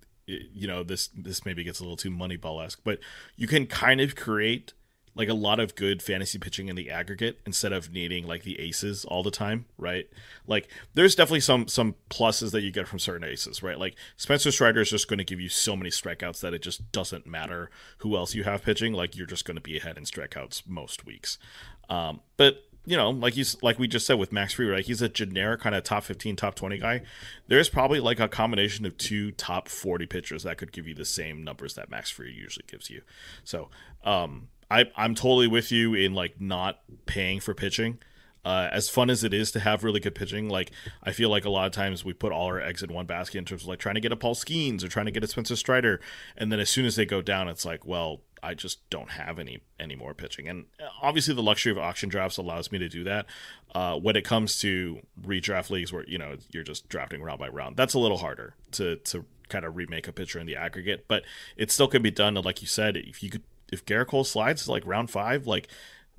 this maybe gets a little too Moneyball-esque, but you can kind of create like a lot of good fantasy pitching in the aggregate instead of needing like the aces all the time, right? Like there's definitely some pluses that you get from certain aces, right? Like Spencer Strider is just going to give you so many strikeouts that it just doesn't matter who else you have pitching. Like you're just going to be ahead in strikeouts most weeks. But like we just said with Max Fried, right? He's a generic kind of top 15, top 20 guy. There's probably like a combination of 2 top 40 pitchers that could give you the same numbers that Max Fried usually gives you. So, I'm totally with you in like not paying for pitching. As fun as it is to have really good pitching, like I feel like a lot of times we put all our eggs in one basket in terms of like trying to get a Paul Skeens or trying to get a Spencer Strider, and then as soon as they go down, it's like, well, I just don't have any more pitching. And obviously the luxury of auction drafts allows me to do that. When it comes to redraft leagues where you're just drafting round by round, that's a little harder to kind of remake a pitcher in the aggregate, but it still can be done. And like you said, if Garrett Cole slides like round 5, like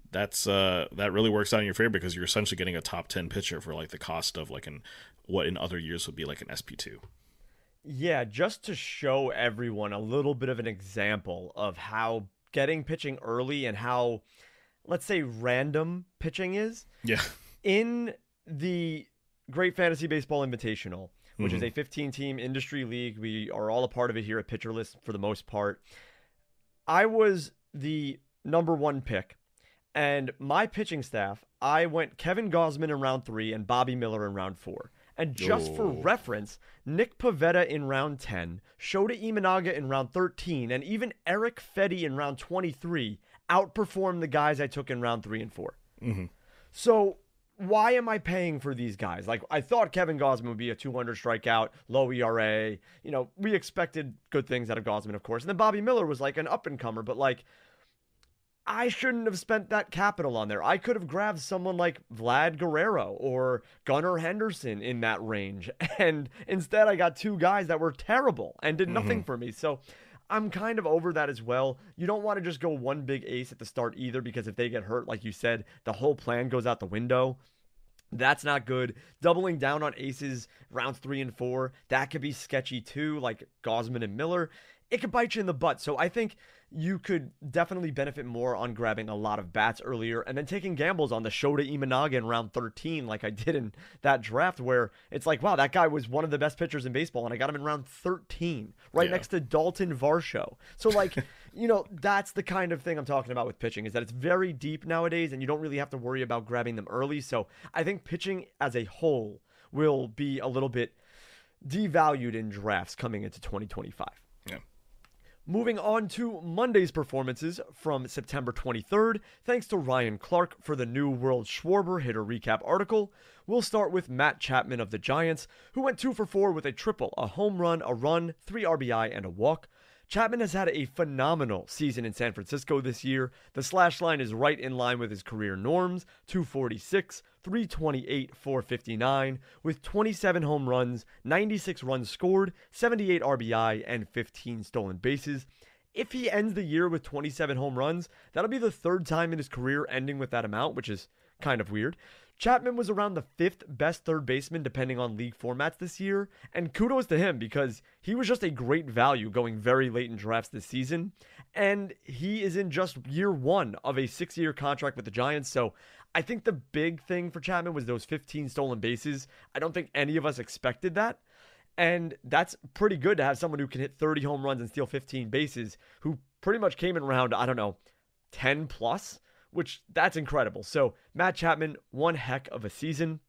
that really works out in your favor because you're essentially getting a top 10 pitcher for like the cost of like what in other years would be like an SP2. Yeah, just to show everyone a little bit of an example of how getting pitching early and how, let's say, random pitching is. Yeah. In the Great Fantasy Baseball Invitational, which is a 15-team industry league, we are all a part of it here at Pitcher List for the most part. I was the number 1 pick, and my pitching staff, I went Kevin Gausman in round 3 and Bobby Miller in round 4. And just for reference, Nick Pivetta in round 10, Shota Imanaga in round 13, and even Eric Fedde in round 23 outperformed the guys I took in round 3 and 4. Mm-hmm. So why am I paying for these guys? Like, I thought Kevin Gausman would be a 200 strikeout, low ERA. We expected good things out of Gausman, of course. And then Bobby Miller was like an up-and-comer, but like, I shouldn't have spent that capital on there. I could have grabbed someone like Vlad Guerrero or Gunnar Henderson in that range. And instead I got 2 guys that were terrible and did nothing for me. So I'm kind of over that as well. You don't want to just go one big ace at the start either, because if they get hurt, like you said, the whole plan goes out the window. That's not good. Doubling down on aces rounds 3 and 4, that could be sketchy too, like Gausman and Miller. It could bite you in the butt. So I think you could definitely benefit more on grabbing a lot of bats earlier and then taking gambles on the Shota Imanaga in round 13 like I did in that draft, where it's like, wow, that guy was one of the best pitchers in baseball and I got him in round 13 next to Dalton Varsho. So like, that's the kind of thing I'm talking about with pitching, is that it's very deep nowadays and you don't really have to worry about grabbing them early. So I think pitching as a whole will be a little bit devalued in drafts coming into 2025. Yeah. Moving on to Monday's performances from September 23rd, thanks to Ryan Clark for the New World Schwarber hitter recap article. We'll start with Matt Chapman of the Giants, who went 2 for 4 with a triple, a home run, a run, 3 RBI, and a walk. Chapman has had a phenomenal season in San Francisco this year. The slash line is right in line with his career norms, 246, 328, 459, with 27 home runs, 96 runs scored, 78 RBI, and 15 stolen bases. If he ends the year with 27 home runs, that'll be the 3rd time in his career ending with that amount, which is kind of weird. Chapman was around the 5th best third baseman depending on league formats this year, and kudos to him because he was just a great value going very late in drafts this season, and he is in just year 1 of a 6-year contract with the Giants. So I think the big thing for Chapman was those 15 stolen bases. I don't think any of us expected that, and that's pretty good to have someone who can hit 30 home runs and steal 15 bases, who pretty much came in around, 10 plus, which that's incredible. So Matt Chapman, one heck of a season.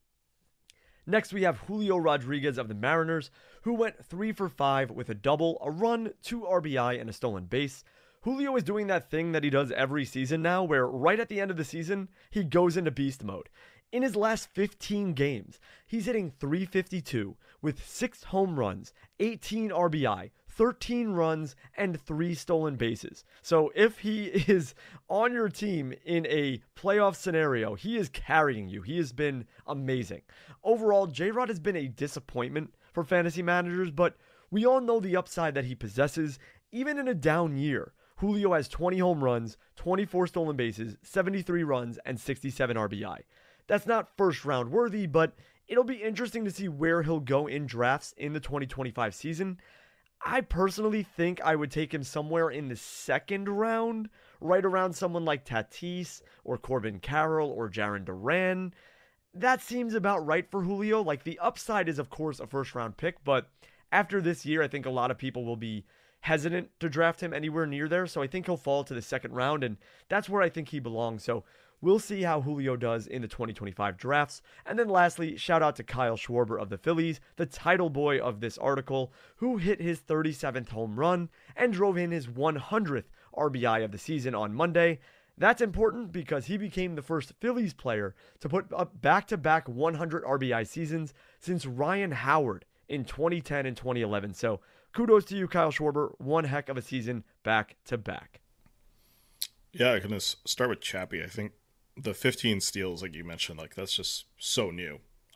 Next, we have Julio Rodriguez of the Mariners, who went 3 for 5 with a double, a run, 2 RBI, and a stolen base. Julio is doing that thing that he does every season now, where right at the end of the season, he goes into beast mode. In his last 15 games, he's hitting .352 with 6 home runs, 18 RBI, 13 runs, and 3 stolen bases. So if he is on your team in a playoff scenario, he is carrying you. He has been amazing. Overall, J-Rod has been a disappointment for fantasy managers, but we all know the upside that he possesses, even in a down year. Julio has 20 home runs, 24 stolen bases, 73 runs, and 67 RBI. That's not first round worthy, but it'll be interesting to see where he'll go in drafts in the 2025 season. I personally think I would take him somewhere in the second round, right around someone like Tatis or Corbin Carroll or Jarren Duran. That seems about right for Julio. Like, the upside is, of course, a first round pick, but after this year, I think a lot of people will be hesitant to draft him anywhere near there. So I think he'll fall to the second round, and that's where I think he belongs. So we'll see how Julio does in the 2025 drafts. And then lastly, shout out to Kyle Schwarber of the Phillies, the title boy of this article, who hit his 37th home run and drove in his 100th RBI of the season on Monday. That's important because he became the first Phillies player to put up back-to-back 100 RBI seasons since Ryan Howard in 2010 and 2011. So kudos to you, Kyle Schwarber. One heck of a season back-to-back. Yeah, I'm going to start with Chappie. I think the 15 steals, like you mentioned, like that's just so new.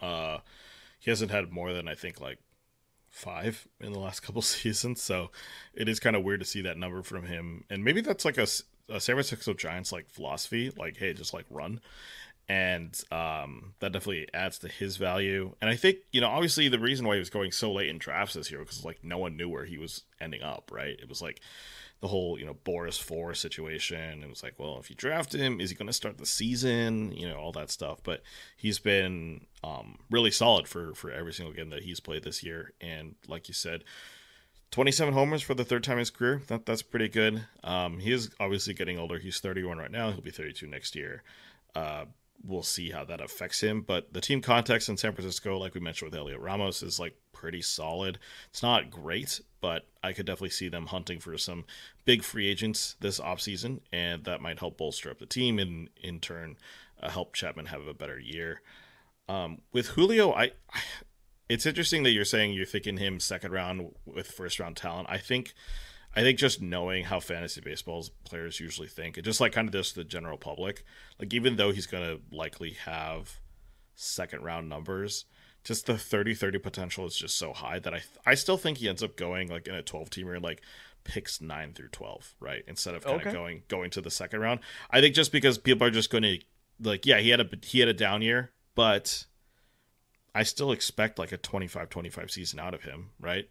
He hasn't had more than, I think, like 5 in the last couple seasons. So it is kind of weird to see that number from him. And maybe that's like a San Francisco Giants like philosophy, like, hey, just like run. And that definitely adds to his value. And I think, obviously the reason why he was going so late in drafts this year because like no one knew where he was ending up, right? It was like the whole, Boris 4 situation. It was like, well, if you draft him, is he going to start the season? All that stuff. But he's been really solid for every single game that he's played this year. And like you said, 27 homers for the third time in his career. That's pretty good. He is obviously getting older. He's 31 right now. He'll be 32 next year. We'll see how that affects him. But the team context in San Francisco, like we mentioned with Heliot Ramos, is like pretty solid. It's not great, but I could definitely see them hunting for some big free agents this offseason, and that might help bolster up the team and in turn help Chapman have a better year. With Julio, it's interesting that you're saying you're thinking him second round with first round talent. I think just knowing how fantasy baseball players usually think, and just like kind of just the general public, like even though he's going to likely have second round numbers, just the 30-30 potential is just so high that I still think he ends up going like in a 12-teamer, like picks 9 through 12, right? Instead of kind of going to the second round. I think just because people are just going to like, yeah, he had a down year, but I still expect like a 25-25 season out of him, right?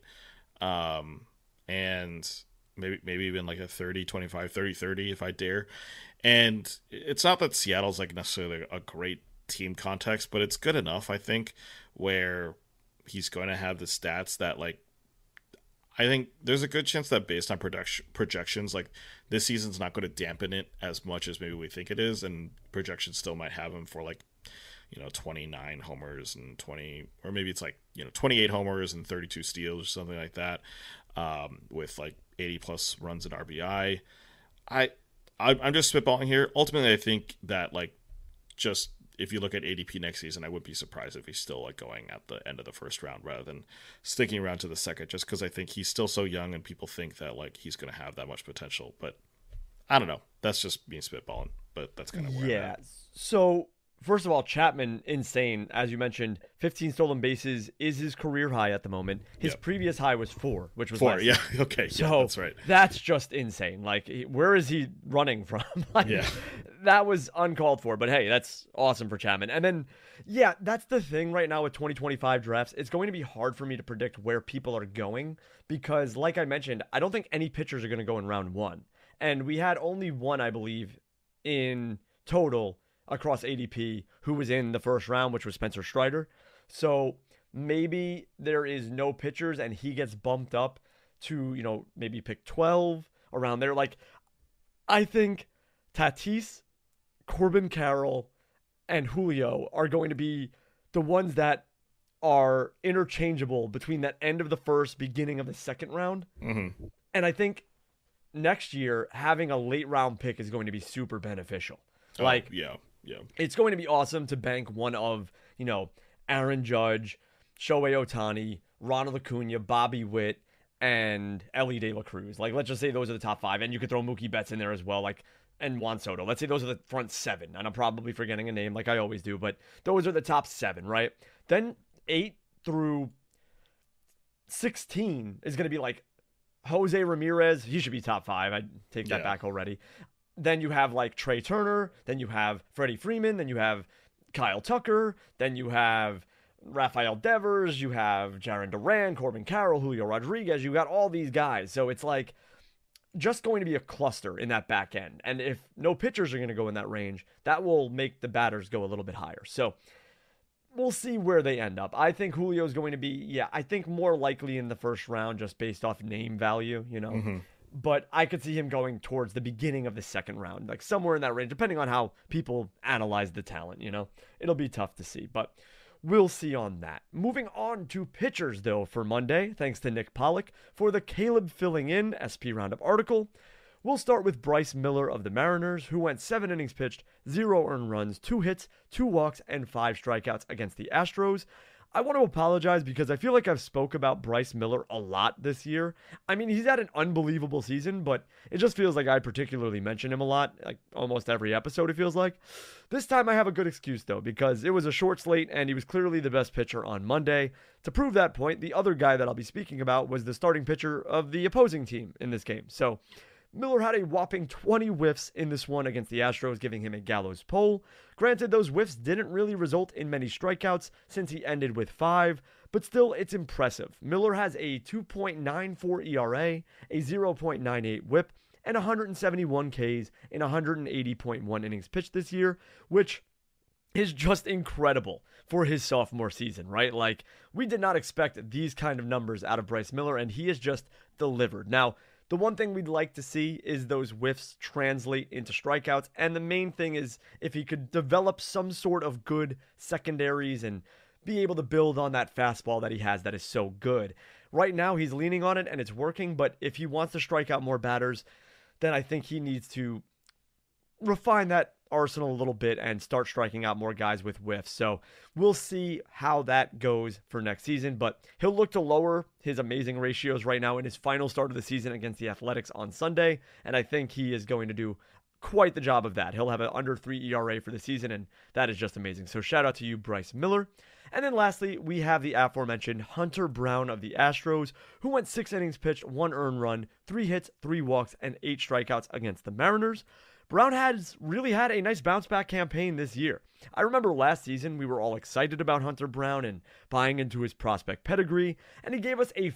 And maybe even like a 30-25, 30-30 if I dare. And it's not that Seattle's like necessarily a great team context, but it's good enough, I think, where he's going to have the stats that, like, I think there's a good chance that based on projections, like this season's not going to dampen it as much as maybe we think it is, and projections still might have him for like 29 homers and 20, or maybe it's like 28 homers and 32 steals or something like that, with like 80 plus runs and RBI. I'm just spitballing here. Ultimately, I think that like just if you look at ADP next season, I would be surprised if he's still like going at the end of the first round rather than sticking around to the second, just because I think he's still so young and people think that like he's going to have that much potential. But I don't know. That's just me spitballing, but that's kind of where I'm at. So first of all, Chapman, insane. As you mentioned, 15 stolen bases is his career high at the moment. His previous high was 4, which was 4. Yeah. Okay. So yeah, that's right. That's just insane. Like, where is he running from? Like, yeah. That was uncalled for, but hey, that's awesome for Chapman. And then, yeah, that's the thing right now with 2025 drafts. It's going to be hard for me to predict where people are going because, like I mentioned, I don't think any pitchers are going to go in round 1. And we had only one, I believe, in total across ADP who was in the first round, which was Spencer Strider. So maybe there is no pitchers and he gets bumped up to, maybe pick 12 around there. Like, I think Tatis, Corbin Carroll, and Julio are going to be the ones that are interchangeable between that end of the first, beginning of the second round. Mm-hmm. And I think next year, having a late round pick is going to be super beneficial. Like, yeah. It's going to be awesome to bank one of, Aaron Judge, Shohei Ohtani, Ronald Acuna, Bobby Witt, and Ellie De La Cruz. Like, let's just say those are the top 5, and you could throw Mookie Betts in there as well, like, and Juan Soto. Let's say those are the front 7, and I'm probably forgetting a name like I always do, but those are the top 7, right? Then 8 through 16 is going to be like Jose Ramirez. He should be top 5. I take that back already. Then you have like Trey Turner. Then you have Freddie Freeman. Then you have Kyle Tucker. Then you have Rafael Devers. You have Jarren Duran, Corbin Carroll, Julio Rodriguez. You got all these guys. So it's like just going to be a cluster in that back end. And if no pitchers are going to go in that range, that will make the batters go a little bit higher. So we'll see where they end up. I think Julio is going to be, I think more likely in the first round just based off name value, you know. Mm-hmm. But I could see him going towards the beginning of the second round, like somewhere in that range, depending on how people analyze the talent, you know. It'll be tough to see, but we'll see on that. Moving on to pitchers, though, for Monday, thanks to Nick Pollock for the Caleb Filling In SP Roundup article. We'll start with Bryce Miller of the Mariners, who went 7 innings pitched, 0 earned runs, 2 hits, 2 walks, and 5 strikeouts against the Astros. I want to apologize because I feel like I've spoke about Bryce Miller a lot this year. I mean, he's had an unbelievable season, but it just feels like I particularly mention him a lot, like almost every episode it feels like. This time I have a good excuse, though, because it was a short slate and he was clearly the best pitcher on Monday. To prove that point, the other guy that I'll be speaking about was the starting pitcher of the opposing team in this game. So Miller had a whopping 20 whiffs in this one against the Astros, giving him a gallows pole. Granted, those whiffs didn't really result in many strikeouts since he ended with 5, but still, it's impressive. Miller has a 2.94 ERA, a 0.98 whip, and 171 Ks in 180.1 innings pitched this year, which is just incredible for his sophomore season, right? Like, we did not expect these kind of numbers out of Bryce Miller, and he has just delivered. Now, the one thing we'd like to see is those whiffs translate into strikeouts. And the main thing is if he could develop some sort of good secondaries and be able to build on that fastball that he has that is so good. Right now, he's leaning on it and it's working. But if he wants to strike out more batters, then I think he needs to refine that arsenal a little bit and start striking out more guys with whiffs. So we'll see how that goes for next season, but he'll look to lower his amazing ratios right now in his final start of the season against the Athletics on Sunday, and I think he is going to do quite the job of that. He'll have an under 3 ERA for the season, and that is just amazing. So shout out to you, Bryce Miller. And then lastly, we have the aforementioned Hunter Brown of the Astros, who went 6 innings pitched, 1 earned run, 3 hits, 3 walks, and 8 strikeouts against the Mariners. Brown has really had a nice bounce-back campaign this year. I remember last season we were all excited about Hunter Brown and buying into his prospect pedigree, and he gave us a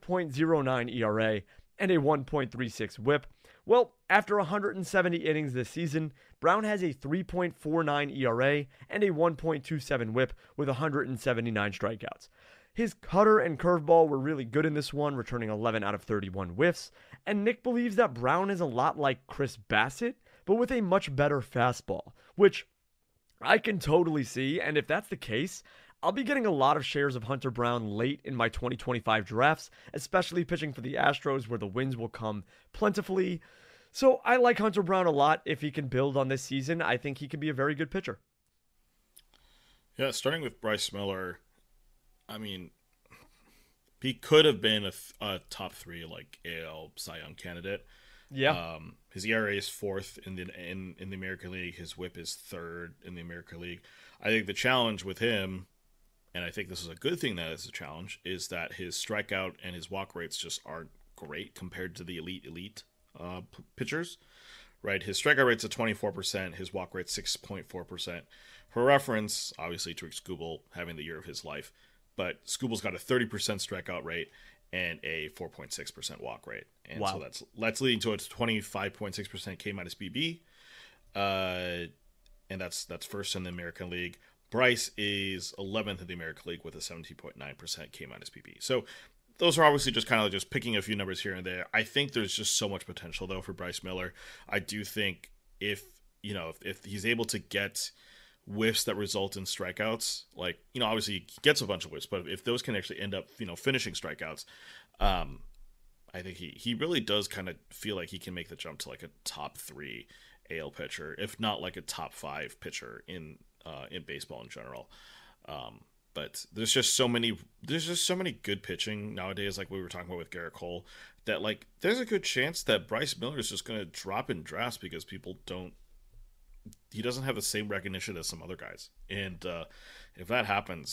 5.09 ERA and a 1.36 whip. Well, after 170 innings this season, Brown has a 3.49 ERA and a 1.27 whip with 179 strikeouts. His cutter and curveball were really good in this one, returning 11 out of 31 whiffs, and Nick believes that Brown is a lot like Chris Bassett, but with a much better fastball, which I can totally see, and if that's the case, I'll be getting a lot of shares of Hunter Brown late in my 2025 drafts, especially pitching for the Astros where the wins will come plentifully. So I like Hunter Brown a lot. If he can build on this season, I think he can be a very good pitcher. Yeah, starting with Bryce Miller, I mean, he could have been a top 3 like AL Cy Young candidate. Yeah. His ERA is 4th in the American League. His WHIP is 3rd in the American League. I think the challenge with him, and I think this is a good thing that it's a challenge, is that his strikeout and his walk rates just aren't great compared to the elite pitchers. Right, his strikeout rate's at 24%. His walk rate's 6.4%. For reference, obviously Tariq Skubal having the year of his life, but Skubal's got a 30% strikeout rate and a 4.6% walk rate. And wow. So that's leading to a 25.6% K minus BB. And that's first in the American League. Bryce is 11th in the American League with a 17.9% K minus BB. So those are obviously just kind of just picking a few numbers here and there. I think there's just so much potential though for Bryce Miller. I do think if he's able to get whiffs that result in strikeouts, like, obviously he gets a bunch of whiffs, but if those can actually end up, finishing strikeouts, I think he really does kind of feel like he can make the jump to like a top 3 AL pitcher, if not like a top 5 pitcher in baseball in general. But there's just so many good pitching nowadays, like we were talking about with Garrett Cole, that like there's a good chance that Bryce Miller is just going to drop in drafts because people don't he doesn't have the same recognition as some other guys. And if that happens,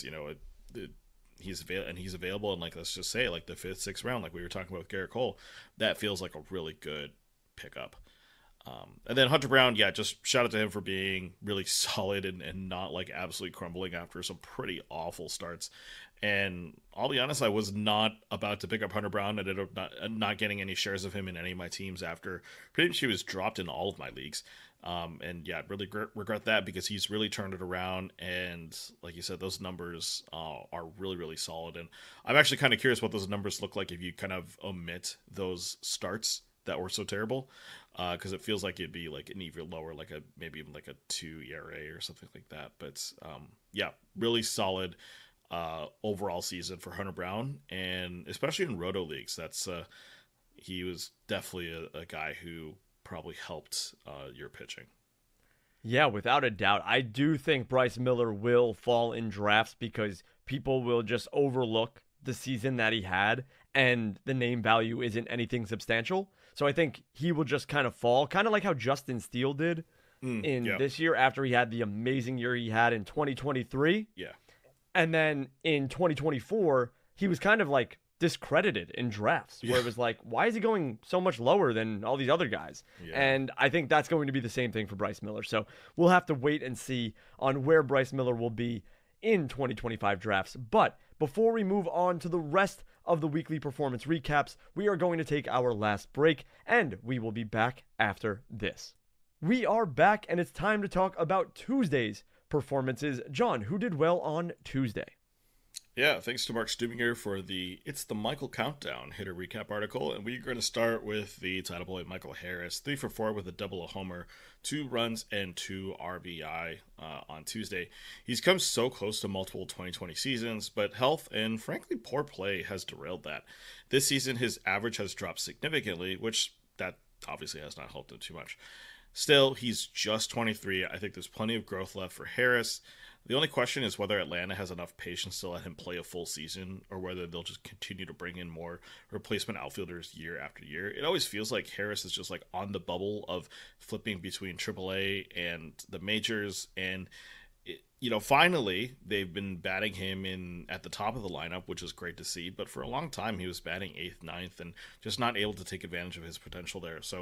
he's available in, like, let's just say like the fifth, sixth round, like we were talking about with Garrett Cole, that feels like a really good pickup. And then Hunter Brown, yeah, just shout out to him for being really solid and not like absolutely crumbling after some pretty awful starts. And I'll be honest, I was not about to pick up Hunter Brown. I ended up not getting any shares of him in any of my teams after pretty much he was dropped in all of my leagues. And yeah, really regret that because he's really turned it around. And like you said, those numbers are really, really solid. And I'm actually kind of curious what those numbers look like if you kind of omit those starts that were so terrible, because it feels like it'd be like an even lower, like maybe even like a 2 ERA or something like that. But yeah, really solid overall season for Hunter Brown, and especially in roto leagues, he was definitely a guy who probably helped your pitching. Yeah, without a doubt. I do think Bryce Miller will fall in drafts because people will just overlook the season that he had and the name value isn't anything substantial. So I think he will just kind of fall, kind of like how Justin Steele did this year after he had the amazing year he had in 2023. Yeah. And then in 2024, he was kind of like discredited in drafts where it was like, why is he going so much lower than all these other guys? Yeah. And I think that's going to be the same thing for Bryce Miller. So we'll have to wait and see on where Bryce Miller will be in 2025 drafts. But before we move on to the rest of the weekly performance recaps, we are going to take our last break, and we will be back after this. We are back, and it's time to talk about Tuesday's performances. John, who did well on Tuesday? Yeah, thanks to Mark Stubinger for It's the Michael Countdown hitter recap article, and we're going to start with the title boy Michael Harris, 3 for 4 with a double, a homer, 2 runs, and 2 RBI on Tuesday. He's come so close to multiple 2020 seasons, but health and frankly poor play has derailed that. This season, his average has dropped significantly, which that obviously has not helped him too much. Still, he's just 23. I think there's plenty of growth left for Harris. The only question is whether Atlanta has enough patience to let him play a full season or whether they'll just continue to bring in more replacement outfielders year after year. It always feels like Harris is just like on the bubble of flipping between AAA and the majors. And, finally they've been batting him in at the top of the lineup, which is great to see. But for a long time, he was batting 8th, 9th, and just not able to take advantage of his potential there. So,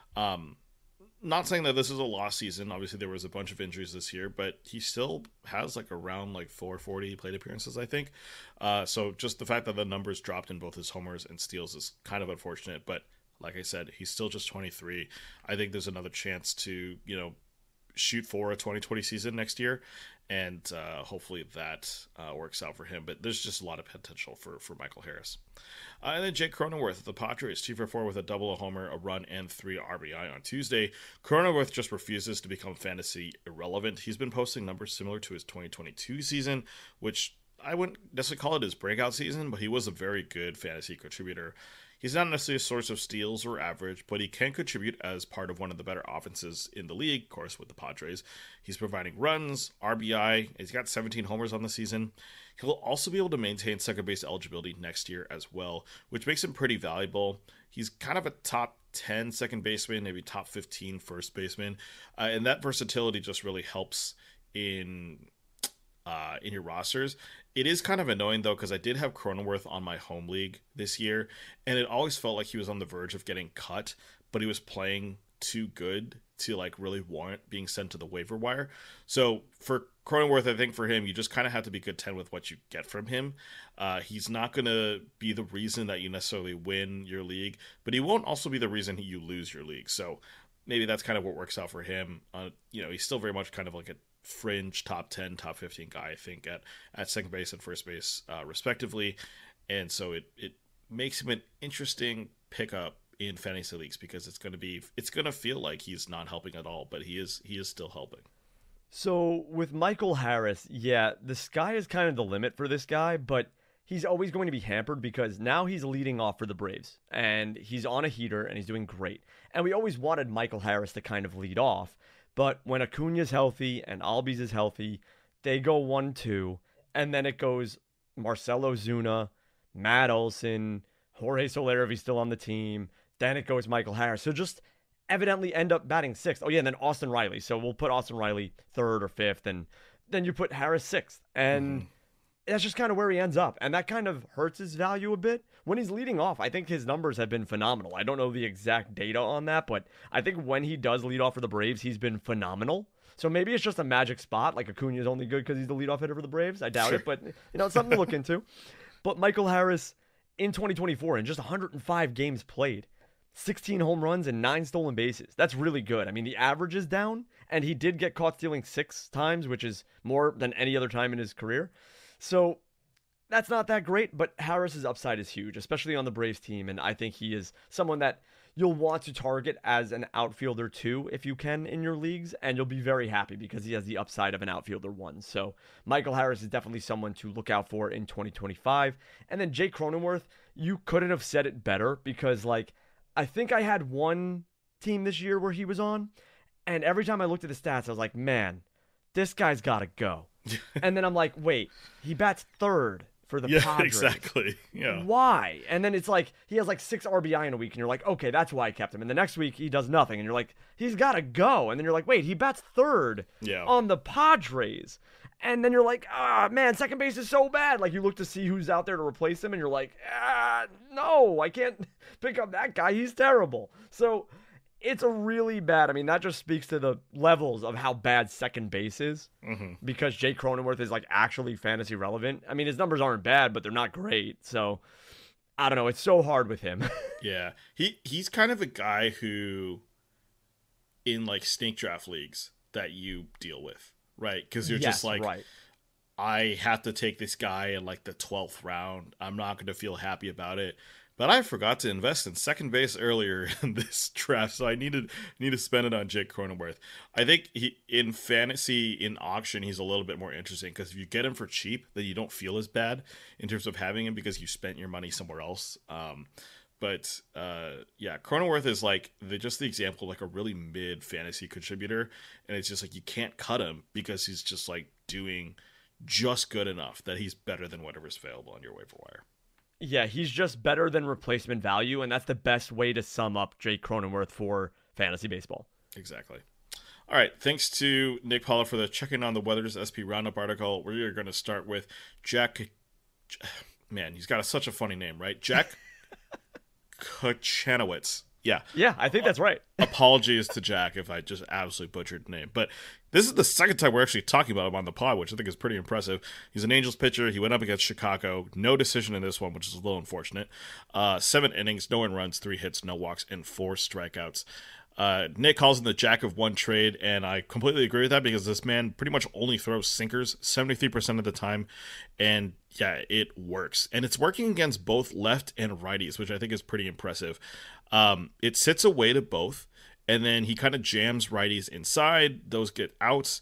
not saying that this is a lost season. Obviously, there was a bunch of injuries this year, but he still has like around like 440 plate appearances, I think. So just the fact that the numbers dropped in both his homers and steals is kind of unfortunate. But like I said, he's still just 23. I think there's another chance to, shoot for a 2020 season next year. And hopefully that works out for him. But there's just a lot of potential for Michael Harris. And then Jake Cronenworth of the Padres, 2 for 4 with a double, a homer, a run, and 3 RBI on Tuesday. Cronenworth just refuses to become fantasy irrelevant. He's been posting numbers similar to his 2022 season, which I wouldn't necessarily call it his breakout season, but he was a very good fantasy contributor. He's not necessarily a source of steals or average, but he can contribute as part of one of the better offenses in the league, of course, with the Padres. He's providing runs, RBI. He's got 17 homers on the season. He'll also be able to maintain second base eligibility next year as well, which makes him pretty valuable. He's kind of a top 10 second baseman, maybe top 15 first baseman, and that versatility just really helps in your rosters. It is kind of annoying though, because I did have Cronenworth on my home league this year, and it always felt like he was on the verge of getting cut, but he was playing too good to like really warrant being sent to the waiver wire. So for Cronenworth, I think for him, you just kind of have to be content with what you get from him. He's not going to be the reason that you necessarily win your league, but he won't also be the reason you lose your league. So maybe that's kind of what works out for him. He's still very much kind of like a fringe top 10, top 15 guy, I think, at second base and first base, respectively. And so it makes him an interesting pickup in fantasy leagues because it's going to feel like he's not helping at all, but he is still helping. So with Michael Harris, yeah, the sky is kind of the limit for this guy, but he's always going to be hampered because now he's leading off for the Braves and he's on a heater and he's doing great. And we always wanted Michael Harris to kind of lead off. But when Acuna's healthy and Albies is healthy, they go 1-2, And then it goes Marcell Ozuna, Matt Olson, Jorge Soler if he's still on the team. Then it goes Michael Harris. So just evidently end up batting sixth. Oh, yeah, and then Austin Riley. So we'll put Austin Riley third or fifth, and then you put Harris sixth. And that's just kind of where he ends up. And that kind of hurts his value a bit. When he's leading off, I think his numbers have been phenomenal. I don't know the exact data on that, but I think when he does lead off for the Braves, he's been phenomenal. So maybe it's just a magic spot. Like Acuna is only good because he's the leadoff hitter for the Braves. I doubt it, but it's something to look into. But Michael Harris in 2024, in just 105 games played, 16 home runs and 9 stolen bases. That's really good. I mean, the average is down, and he did get caught stealing 6 times, which is more than any other time in his career. So that's not that great, but Harris's upside is huge, especially on the Braves team, and I think he is someone that you'll want to target as an outfielder too, if you can, in your leagues, and you'll be very happy because he has the upside of an outfielder one. So Michael Harris is definitely someone to look out for in 2025. And then Jake Cronenworth, you couldn't have said it better because, I think I had one team this year where he was on, and every time I looked at the stats, I was like, man, this guy's got to go. And then I'm like, wait, he bats third for the Padres. Exactly. Yeah. Why? And then it's like he has 6 RBI in a week, and you're like, okay, that's why I kept him. And the next week he does nothing, and you're like, he's got to go. And then you're like, wait, he bats third on the Padres. And then you're like, man, second base is so bad. You look to see who's out there to replace him, and you're like, no, I can't pick up that guy. He's terrible. So it's a really bad. I mean, that just speaks to the levels of how bad second base is because Jake Cronenworth is actually fantasy relevant. I mean, his numbers aren't bad, but they're not great. So I don't know. It's so hard with him. Yeah. He's kind of a guy who in snake draft leagues that you deal with, right? Because you're just right. I have to take this guy in the 12th round. I'm not going to feel happy about it. But I forgot to invest in second base earlier in this draft, so I need to spend it on Jake Cronenworth. I think in fantasy, in auction, he's a little bit more interesting because if you get him for cheap, then you don't feel as bad in terms of having him because you spent your money somewhere else. But Cronenworth is just the example of a really mid fantasy contributor, and it's just you can't cut him because he's just doing just good enough that he's better than whatever's available on your waiver wire. Yeah, he's just better than replacement value, and that's the best way to sum up Jake Cronenworth for fantasy baseball. Exactly. All right, thanks to Nick Paula for the checking on the weather's SP Roundup article. We are going to start with Jack. Man, he's got such a funny name, right? Jack Kochanowicz. Yeah, I think that's right. Apologies to Jack if I just absolutely butchered the name. But this is the second time we're actually talking about him on the pod, which I think is pretty impressive. He's an Angels pitcher. He went up against Chicago. No decision in this one, which is a little unfortunate. 7 innings, no earned runs, 3 hits, no walks, and 4 strikeouts. Nick calls him the Jack of one trade, and I completely agree with that because this man pretty much only throws sinkers 73% of the time, and yeah, it works. And it's working against both left and righties, which I think is pretty impressive. It sits away to both, and then he kind of jams righties inside. Those get outs,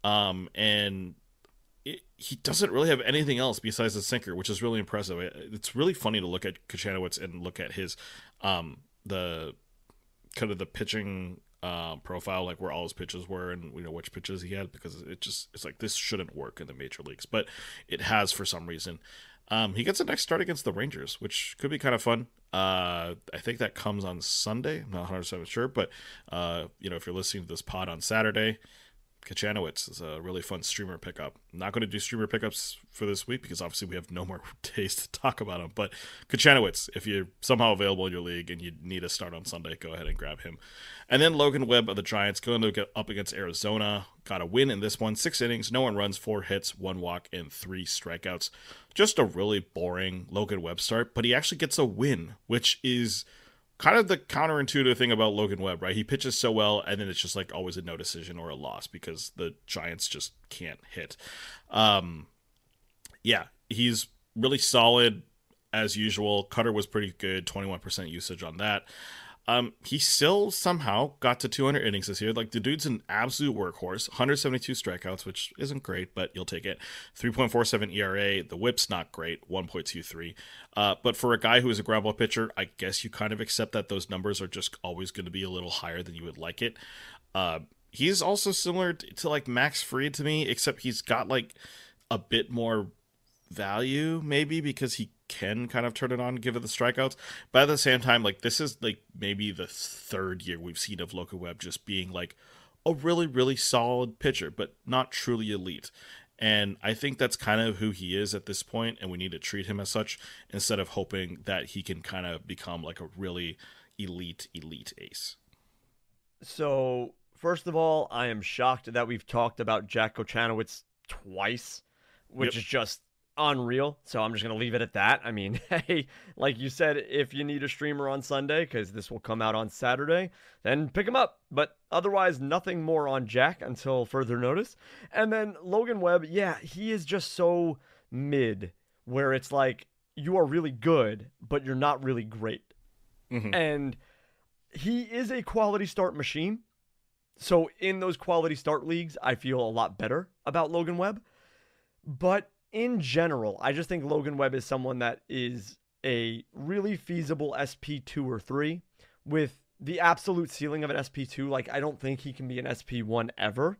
and he doesn't really have anything else besides the sinker, which is really impressive. It's really funny to look at Kochanowicz and look at his the kind of the pitching profile, where all his pitches were and which pitches he had, because it's this shouldn't work in the major leagues, but it has for some reason. He gets a next start against the Rangers, which could be kind of fun. I think that comes on Sunday. I'm not 100% sure, but if you're listening to this pod on Saturday, Kochanowicz is a really fun streamer pickup. I'm not going to do streamer pickups for this week because obviously we have no more days to talk about him. But Kochanowicz, if you're somehow available in your league and you need a start on Sunday, go ahead and grab him. And then Logan Webb of the Giants going to get up against Arizona. Got a win in this one. 6 innings, no one runs, 4 hits, 1 walk, and 3 strikeouts. Just a really boring Logan Webb start, but he actually gets a win, which is kind of the counterintuitive thing about Logan Webb, right? He pitches so well, and then it's just always a no decision or a loss because the Giants just can't hit. He's really solid as usual. Cutter was pretty good, 21% usage on that. He still somehow got to 200 innings this year. The dude's an absolute workhorse. 172 strikeouts, which isn't great, but you'll take it. 3.47 ERA. The whip's not great, 1.23. But for a guy who is a ground ball pitcher, I guess you kind of accept that those numbers are just always going to be a little higher than you would like it. He's also similar to Max Fried to me, except he's got a bit more value, maybe because he can kind of turn it on, give it the strikeouts. But at the same time, like, this is like maybe the third year we've seen of Logan Webb just being like a really, really solid pitcher, but not truly elite. And I think that's kind of who he is at this point, and we need to treat him as such instead of hoping that he can kind of become like a really elite ace. So, first of all, I am shocked that we've talked about Jack Kochanowicz twice, which is just unreal. So I'm just going to leave it at that. I mean, hey, like you said, if you need a streamer on Sunday, because this will come out on Saturday, then pick him up. But otherwise, nothing more on Jack until further notice. And then Logan Webb, yeah, he is just so mid, where it's like you are really good, but you're not really great. Mm-hmm. And he is a quality start machine. So in those quality start leagues, I feel a lot better about Logan Webb. But in general, I just think Logan Webb is someone that is a really feasible SP2 or 3 with the absolute ceiling of an SP2. Like, I don't think he can be an SP1 ever,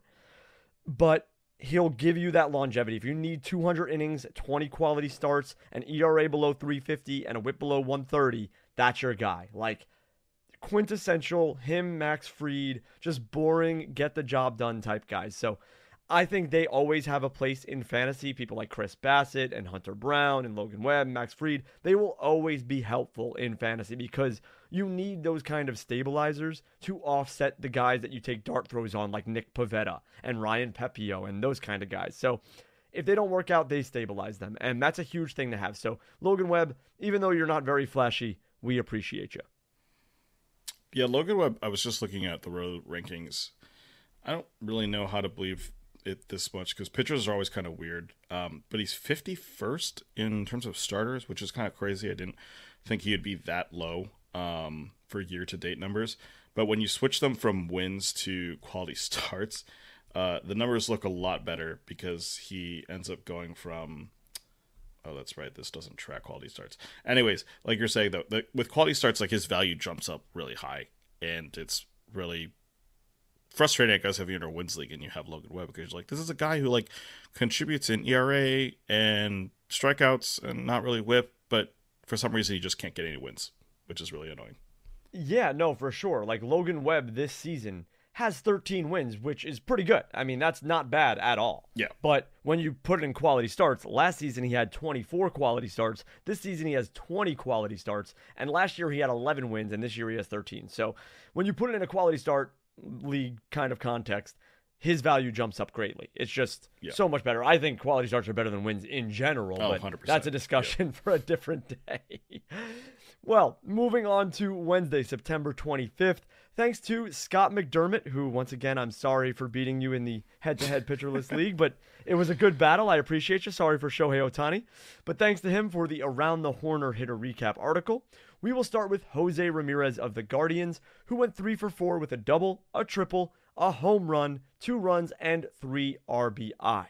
but he'll give you that longevity. If you need 200 innings, 20 quality starts, an ERA below 350, and a whip below 130, that's your guy. Like, quintessential him, Max Fried, just boring, get the job done type guys. So I think they always have a place in fantasy. People like Chris Bassett and Hunter Brown and Logan Webb, Max Fried, they will always be helpful in fantasy because you need those kind of stabilizers to offset the guys that you take dart throws on, like Nick Pivetta and Ryan Pepio and those kind of guys. So if they don't work out, they stabilize them, and that's a huge thing to have. So Logan Webb, even though you're not very flashy, we appreciate you. Yeah, Logan Webb, I was just looking at the road rankings. I don't really know how to believe it this much because pitchers are always kind of weird. But he's 51st in terms of starters, which is kind of crazy. I didn't think he'd be that low for year-to-date numbers. But when you switch them from wins to quality starts, the numbers look a lot better because he ends up going from... Oh, that's right. This doesn't track quality starts. Anyways, like you're saying, though, with quality starts, like his value jumps up really high. And it's really frustrating, I guess, if you're in a wins league and you have Logan Webb because you're like, this is a guy who like contributes in ERA and strikeouts and not really whip, but for some reason he just can't get any wins, which is really annoying. Yeah, no, for sure. Like Logan Webb this season has 13 wins, which is pretty good. I mean, that's not bad at all. Yeah. But when you put it in quality starts, last season he had 24 quality starts. This season he has 20 quality starts. And last year he had 11 wins, and this year he has 13. So when you put it in a quality start league kind of context, his value jumps up greatly. It's just so much better. I think quality starts are better than wins in general, but 100%. That's a discussion for a different day. Well, moving on to Wednesday, September 25th. Thanks to Scott McDermott, who, once again, I'm sorry for beating you in the head-to-head pitcherless league, but it was a good battle. I appreciate you. Sorry for Shohei Ohtani. But thanks to him for the Around the Horner hitter recap article. We will start with Jose Ramirez of the Guardians, who went 3 for 4 with a double, a triple, a home run, 2 runs, and 3 RBI.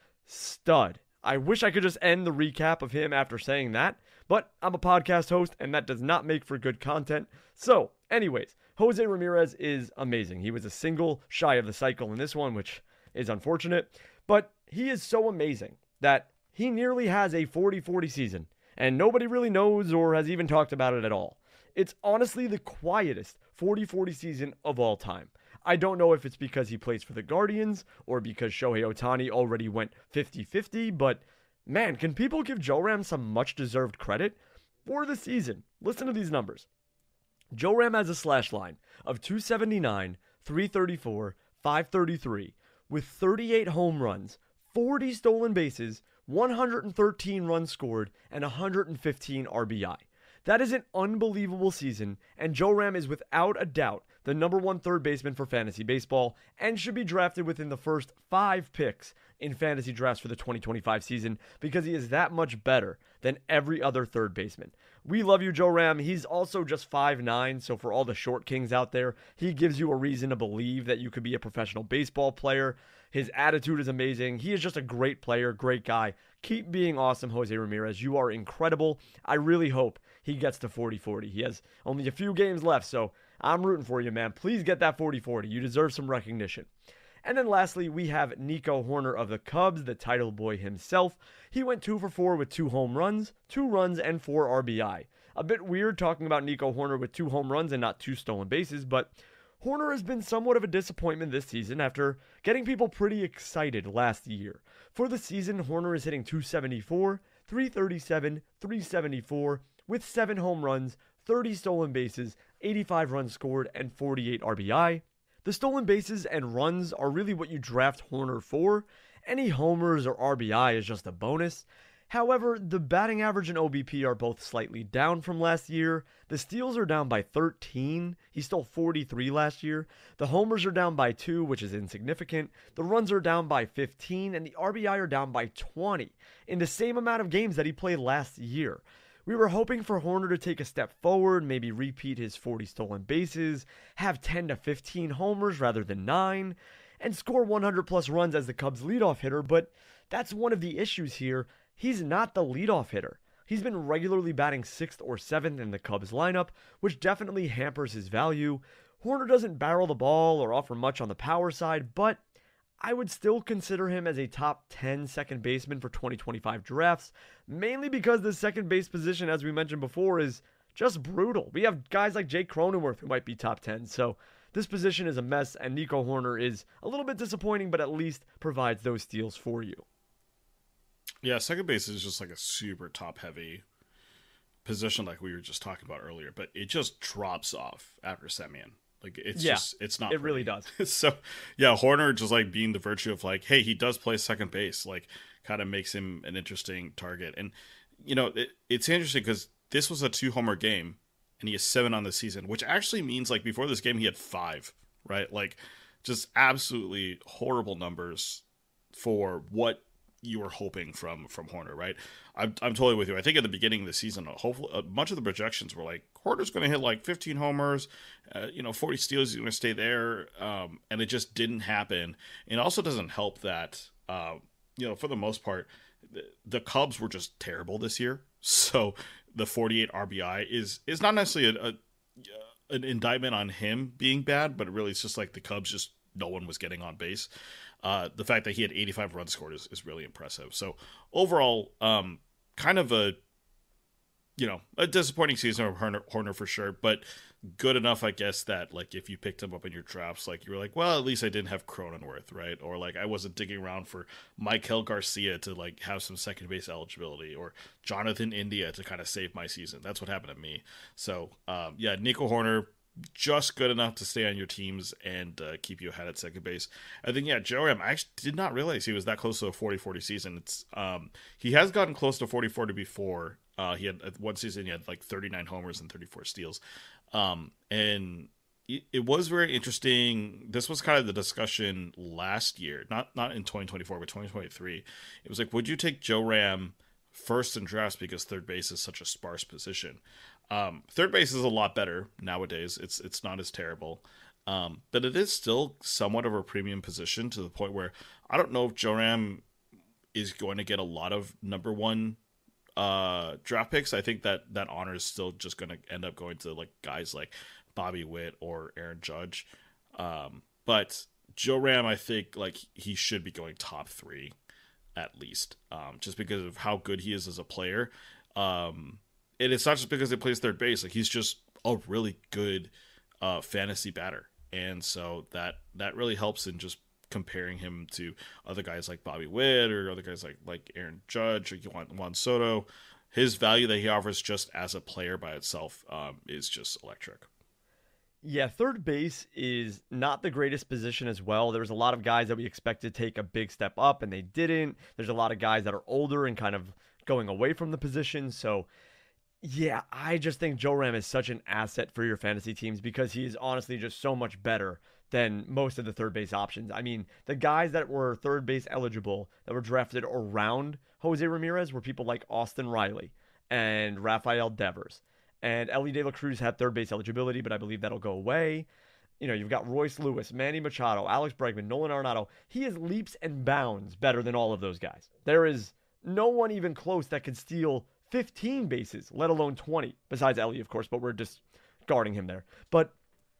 Stud. I wish I could just end the recap of him after saying that, but I'm a podcast host, and that does not make for good content. So, anyways, Jose Ramirez is amazing. He was a single shy of the cycle in this one, which is unfortunate, but he is so amazing that he nearly has a 40-40 season, and nobody really knows or has even talked about it at all. It's honestly the quietest 40-40 season of all time. I don't know if it's because he plays for the Guardians or because Shohei Ohtani already went 50-50, but man, can people give Joe Ram some much-deserved credit? For the season, listen to these numbers. Joe Ram has a slash line of 279, 334, 533, with 38 home runs, 40 stolen bases, 113 runs scored, and 115 RBI. That is an unbelievable season, and Joe Ram is without a doubt the number 1 third baseman for fantasy baseball and should be drafted within the first 5 picks in fantasy drafts for the 2025 season because he is that much better than every other third baseman. We love you, Joe Ram. He's also just 5'9", so for all the short kings out there, he gives you a reason to believe that you could be a professional baseball player. His attitude is amazing. He is just a great player, great guy. Keep being awesome, Jose Ramirez. You are incredible. I really hope he gets to 40-40. He has only a few games left, so I'm rooting for you, man. Please get that 40-40. You deserve some recognition. And then lastly, we have Nico Horner of the Cubs, the title boy himself. He went 2 for 4 with 2 home runs, 2 runs, and 4 RBI. A bit weird talking about Nico Horner with 2 home runs and not 2 stolen bases, but Horner has been somewhat of a disappointment this season after getting people pretty excited last year. For the season, Horner is hitting .274, .337, .374 with 7 home runs, 30 stolen bases, 85 runs scored, and 48 RBI. The stolen bases and runs are really what you draft Horner for. Any homers or RBI is just a bonus. However, the batting average and OBP are both slightly down from last year. The steals are down by 13. He stole 43 last year. The homers are down by 2, which is insignificant. The runs are down by 15, and the RBI are down by 20 in the same amount of games that he played last year. We were hoping for Horner to take a step forward, maybe repeat his 40 stolen bases, have 10 to 15 homers rather than 9, and score 100 plus runs as the Cubs' leadoff hitter, but that's one of the issues here. He's not the leadoff hitter. He's been regularly batting 6th or 7th in the Cubs lineup, which definitely hampers his value. Horner doesn't barrel the ball or offer much on the power side, but I would still consider him as a top 10 second baseman for 2025 drafts, mainly because the second base position, as we mentioned before, is just brutal. We have guys like Jake Cronenworth who might be top 10, so this position is a mess, and Nico Horner is a little bit disappointing, but at least provides those steals for you. Yeah, second base is just like a super top-heavy position like we were just talking about earlier, but it just drops off after Semien. Like, it's it's not. It really does. So, yeah, Horner just like being the virtue of like, hey, he does play second base, like kind of makes him an interesting target. And, you know, it's interesting because this was a 2-homer game and he has 7 on the season, which actually means like before this game he had 5, right? Like just absolutely horrible numbers for what you were hoping from Horner, right? I'm totally with you. I think at the beginning of the season, hopefully, much of the projections were like Horner's going to hit like 15 homers, 40 steals, he's going to stay there, and it just didn't happen. And it also doesn't help that, for the most part, the Cubs were just terrible this year. So the 48 RBI is not necessarily an indictment on him being bad, but really it's just like the Cubs just no one was getting on base. The fact that he had 85 runs scored is really impressive. So overall, kind of a disappointing season of Horner for sure, but good enough, I guess, that like if you picked him up in your drafts, like you were like, well, at least I didn't have Cronenworth, right? Or like I wasn't digging around for Maikel Garcia to like have some second base eligibility, or Jonathan India to kind of save my season. That's what happened to me. So Nico Horner, just good enough to stay on your teams and keep you ahead at second base. I think, Joe Ram, I actually did not realize he was that close to a 40-40 season. It's he has gotten close to 40-40 before. He had one season, he had like 39 homers and 34 steals. And it was very interesting. This was kind of the discussion last year, not in 2024, but 2023. It was like, would you take Joe Ram first in drafts because third base is such a sparse position? Third base is a lot better nowadays. It's not as terrible. But it is still somewhat of a premium position to the point where I don't know if Joe Ram is going to get a lot of number 1 draft picks. I think that honor is still just going to end up going to like guys like Bobby Witt or Aaron Judge. But Joe Ram, I think like he should be going top 3 at least, just because of how good he is as a player. And it's not just because he plays third base. Like he's just a really good fantasy batter. And so that really helps in just comparing him to other guys like Bobby Witt or other guys like Aaron Judge or Juan Soto. His value that he offers just as a player by itself is just electric. Yeah, third base is not the greatest position as well. There's a lot of guys that we expected to take a big step up and they didn't. There's a lot of guys that are older and kind of going away from the position. So yeah, I just think Joe Ram is such an asset for your fantasy teams because he is honestly just so much better than most of the third base options. I mean, the guys that were third base eligible that were drafted around Jose Ramirez were people like Austin Riley and Rafael Devers. And Ellie De La Cruz had third base eligibility, but I believe that'll go away. You know, you've got Royce Lewis, Manny Machado, Alex Bregman, Nolan Arenado. He is leaps and bounds better than all of those guys. There is no one even close that could steal 15 bases, let alone 20, besides Ellie, of course, but we're just guarding him there. But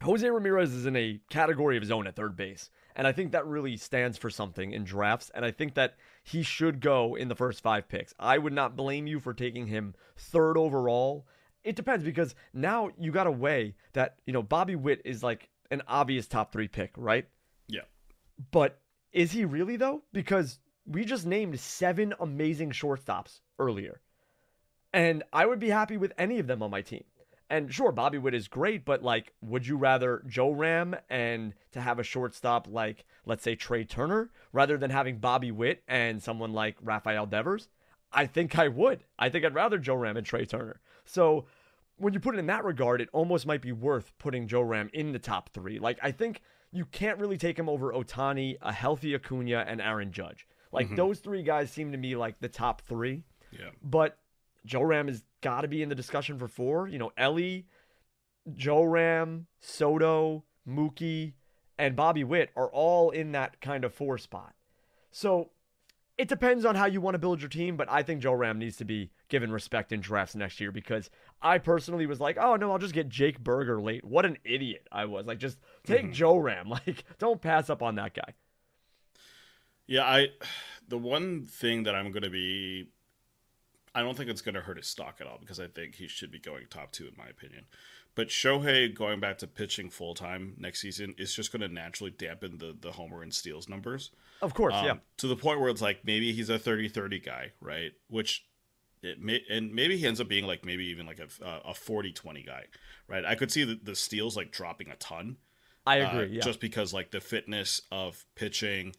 Jose Ramirez is in a category of his own at third base. And I think that really stands for something in drafts. And I think that he should go in the first 5 picks. I would not blame you for taking him third overall. It depends, because now you got to weigh that, Bobby Witt is like an obvious top 3 pick, right? Yeah. But is he really, though? Because we just named 7 amazing shortstops earlier. And I would be happy with any of them on my team. And sure, Bobby Witt is great, but would you rather Joe Ram and to have a shortstop like, let's say, Trey Turner, rather than having Bobby Witt and someone like Rafael Devers? I think I would. I think I'd rather Joe Ram and Trey Turner. So when you put it in that regard, it almost might be worth putting Joe Ram in the top 3. I think you can't really take him over Ohtani, a healthy Acuna, and Aaron Judge. Those 3 guys seem to me like the top 3. Yeah. But Joe Ram has got to be in the discussion for 4. Ellie, Joe Ram, Soto, Mookie, and Bobby Witt are all in that kind of 4 spot. So it depends on how you want to build your team, but I think Joe Ram needs to be given respect in drafts next year, because I personally was like, oh no, I'll just get Jake Berger late. What an idiot I was. Just take Joe Ram. Don't pass up on that guy. Yeah, the one thing that I'm going to be, I don't think it's going to hurt his stock at all, because I think he should be going top 2 in my opinion. But Shohei going back to pitching full-time next season is just going to naturally dampen the homer and steals numbers. Of course, yeah. To the point where it's maybe he's a 30-30 guy, right? Which maybe he ends up being maybe even a 40-20 guy, right? I could see the steals dropping a ton. I agree, yeah. Just because the fitness of pitching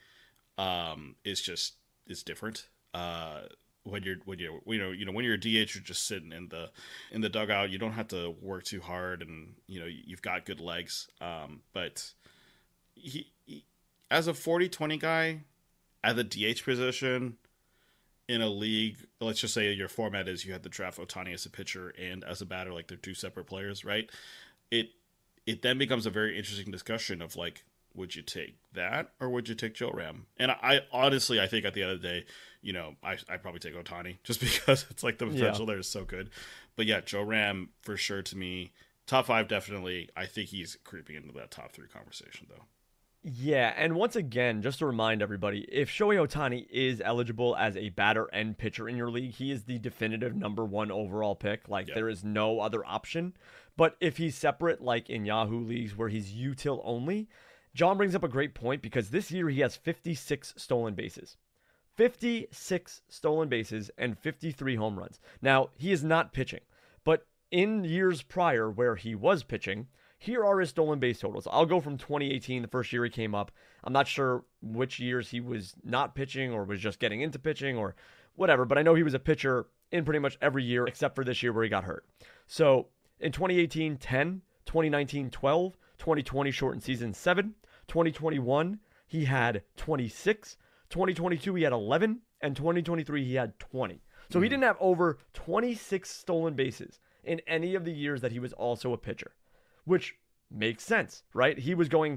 is different. When you're a DH, you're just sitting in the dugout. You don't have to work too hard, and you've got good legs. But he as a 40-20 guy at the DH position in a league, let's just say your format is you had to draft Ohtani as a pitcher and as a batter, they're 2 separate players, right? It then becomes a very interesting discussion of would you take that or would you take Joe Ram? And I honestly, I think at the end of the day, I probably take Ohtani just because it's the potential there is so good. But yeah, Joe Ram for sure to me, top 5 definitely. I think he's creeping into that top 3 conversation though. Yeah, and once again, just to remind everybody, if Shohei Ohtani is eligible as a batter and pitcher in your league, he is the definitive number 1 overall pick. There is no other option. But if he's separate, in Yahoo leagues where he's util only, John brings up a great point, because this year he has 56 stolen bases. 56 stolen bases and 53 home runs. Now, he is not pitching, but in years prior where he was pitching, here are his stolen base totals. I'll go from 2018, the first year he came up. I'm not sure which years he was not pitching or was just getting into pitching or whatever, but I know he was a pitcher in pretty much every year except for this year where he got hurt. So in 2018, 10, 2019, 12, 2020 shortened season 7, 2021 he had 26, 2022 he had 11, and 2023 he had 20. So he didn't have over 26 stolen bases in any of the years that he was also a pitcher, which makes sense, right? He was going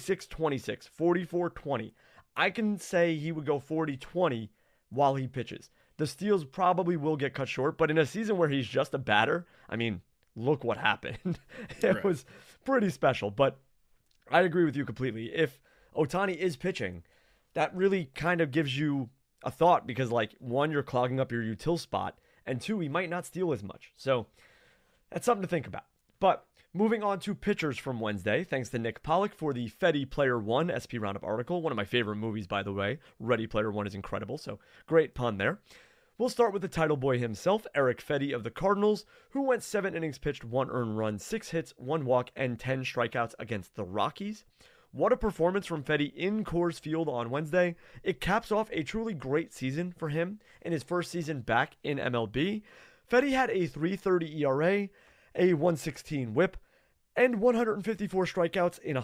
46-26, 44-20. I can say he would go 40-20 while he pitches. The steals probably will get cut short, but in a season where he's just a batter, look what happened. It was pretty special, but I agree with you completely. If Ohtani is pitching, that really kind of gives you a thought, because 1, you're clogging up your util spot, and 2, he might not steal as much. So that's something to think about. But moving on to pitchers from Wednesday, thanks to Nick Pollock for the Fedde Player One SP Roundup article. One of my favorite movies, by the way. Ready Player One is incredible, so great pun there. We'll start with the title boy himself, Eric Fedde of the Cardinals, who went 7 innings pitched, 1 earned run, 6 hits, 1 walk, and 10 strikeouts against the Rockies. What a performance from Fedde in Coors Field on Wednesday. It caps off a truly great season for him in his first season back in MLB. Fedde had a 3.30 ERA, a 1.16 whip, and 154 strikeouts in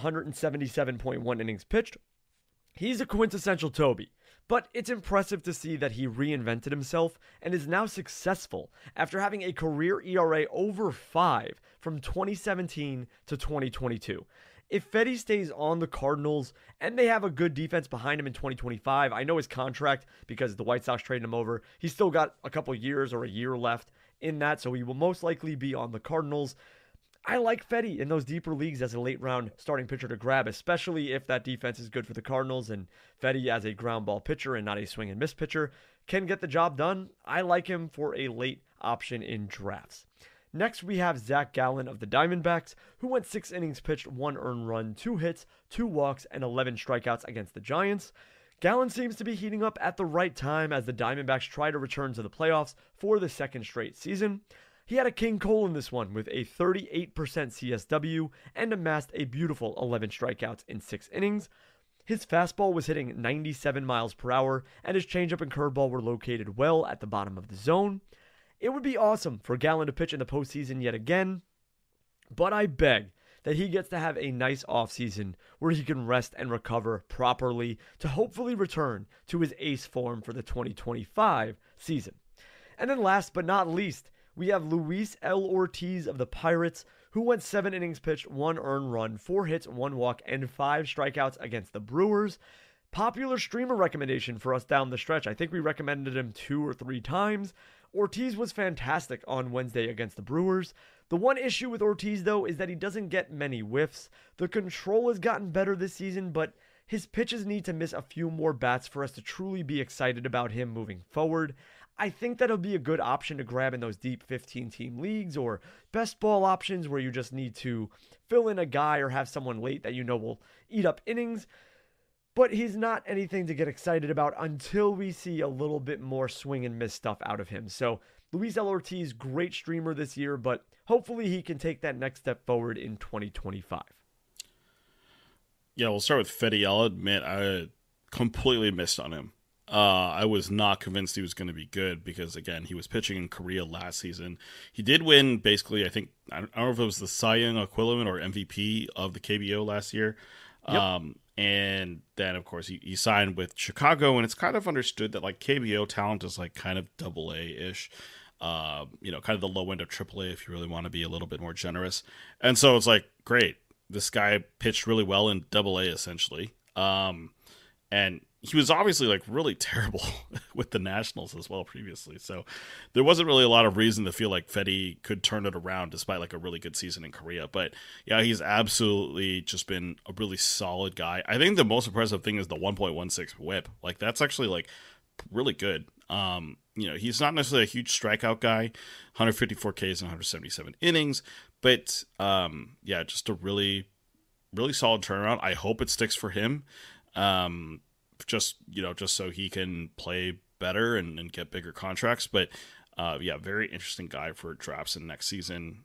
177.1 innings pitched. He's a quintessential Toby, but it's impressive to see that he reinvented himself and is now successful after having a career ERA over 5 from 2017 to 2022. If Fedde stays on the Cardinals and they have a good defense behind him in 2025, I know his contract, because the White Sox traded him over, he's still got a couple years or a year left in that, so he will most likely be on the Cardinals. I like Fedde in those deeper leagues as a late round starting pitcher to grab, especially if that defense is good for the Cardinals and Fedde as a ground ball pitcher and not a swing and miss pitcher can get the job done. I like him for a late option in drafts. Next, we have Zach Gallen of the Diamondbacks, who went 6 innings pitched, 1 earned run, 2 hits, 2 walks, and 11 strikeouts against the Giants. Gallen seems to be heating up at the right time as the Diamondbacks try to return to the playoffs for the second straight season. He had a King Cole in this one with a 38% CSW and amassed a beautiful 11 strikeouts in 6 innings. His fastball was hitting 97 miles per hour, and his changeup and curveball were located well at the bottom of the zone. It would be awesome for Gallen to pitch in the postseason yet again, but I beg that he gets to have a nice offseason where he can rest and recover properly to hopefully return to his ace form for the 2025 season. And then last but not least, we have Luis L. Ortiz of the Pirates, who went 7 innings pitched, 1 earned run, 4 hits, 1 walk, and 5 strikeouts against the Brewers. Popular streamer recommendation for us down the stretch. I think we recommended him 2 or 3 times. Ortiz was fantastic on Wednesday against the Brewers. The one issue with Ortiz, though, is that he doesn't get many whiffs. The control has gotten better this season, but his pitches need to miss a few more bats for us to truly be excited about him moving forward. I think that'll be a good option to grab in those deep 15-team leagues or best ball options where you just need to fill in a guy or have someone late that you know will eat up innings. But he's not anything to get excited about until we see a little bit more swing and miss stuff out of him. So Luis L. Ortiz, great streamer this year, but hopefully he can take that next step forward in 2025. Yeah, we'll start with Fedde. I'll admit I completely missed on him. I was not convinced he was going to be good because, again, he was pitching in Korea last season. He did win, basically, I don't know if it was the Cy Young equivalent or MVP of the KBO last year. Yep. And then, of course, he signed with Chicago, and it's kind of understood that, like, KBO talent is, like, kind of double A-ish. Kind of the low end of AAA if you really want to be a little bit more generous. And so it's like, great. This guy pitched really well in double A, essentially. And he was obviously like really terrible with the Nationals as well previously. So there wasn't really a lot of reason to feel like Fedde could turn it around despite like a really good season in Korea. But yeah, he's absolutely just been a really solid guy. I think the most impressive thing is the 1.16 whip. Like that's actually like really good. He's not necessarily a huge strikeout guy, 154 Ks and 177 innings, but just a really, really solid turnaround. I hope it sticks for him. Just so he can play better and get bigger contracts. But very interesting guy for drafts in next season.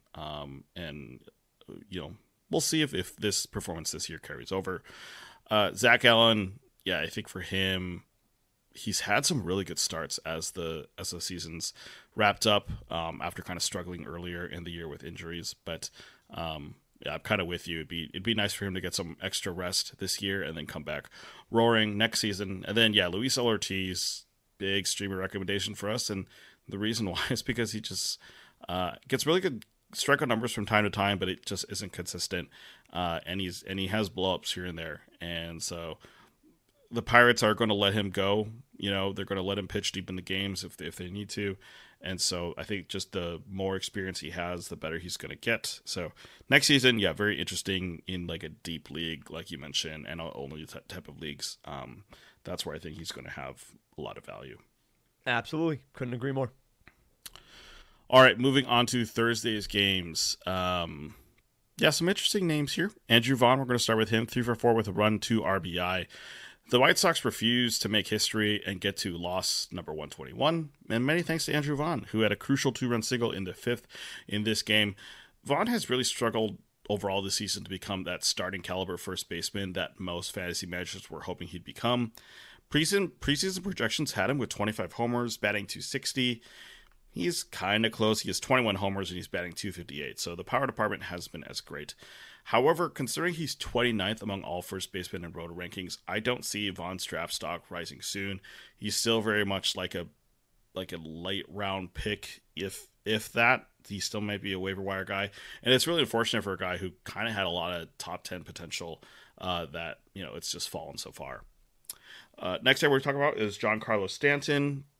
We'll see if this performance this year carries over. Zach Gallen, I think for him, he's had some really good starts as the season's wrapped up after kind of struggling earlier in the year with injuries. But I'm kind of with you. It'd be nice for him to get some extra rest this year and then come back roaring next season. And then, Luis L. Ortiz, big streamer recommendation for us. And the reason why is because he just gets really good strikeout numbers from time to time, but it just isn't consistent. And he has blowups here and there. And so the Pirates are going to let him go. They're going to let him pitch deep in the games if they need to. And so I think just the more experience he has, the better he's going to get. So next season, very interesting in like a deep league, like you mentioned, and only type of leagues. That's where I think he's going to have a lot of value. Absolutely. Couldn't agree more. All right, moving on to Thursday's games. Some interesting names here. Andrew Vaughn, we're going to start with him. 3 for 4 with a run, 2 RBI. The White Sox refused to make history and get to loss number 121, and many thanks to Andrew Vaughn, who had a crucial 2-run single in the 5th in this game. Vaughn has really struggled overall this season to become that starting caliber first baseman that most fantasy managers were hoping he'd become. Preseason projections had him with 25 homers, batting .260. He's kind of close. He has 21 homers and he's batting .258, so the power department has been as great. However, considering he's 29th among all first basemen in Roto rankings, I don't see Vaughn's draft stock rising soon. He's still very much like a late round pick, if that. He still might be a waiver wire guy, and it's really unfortunate for a guy who kind of had a lot of top 10 potential that it's just fallen so far. Next guy we're talking about is Giancarlo Stanton.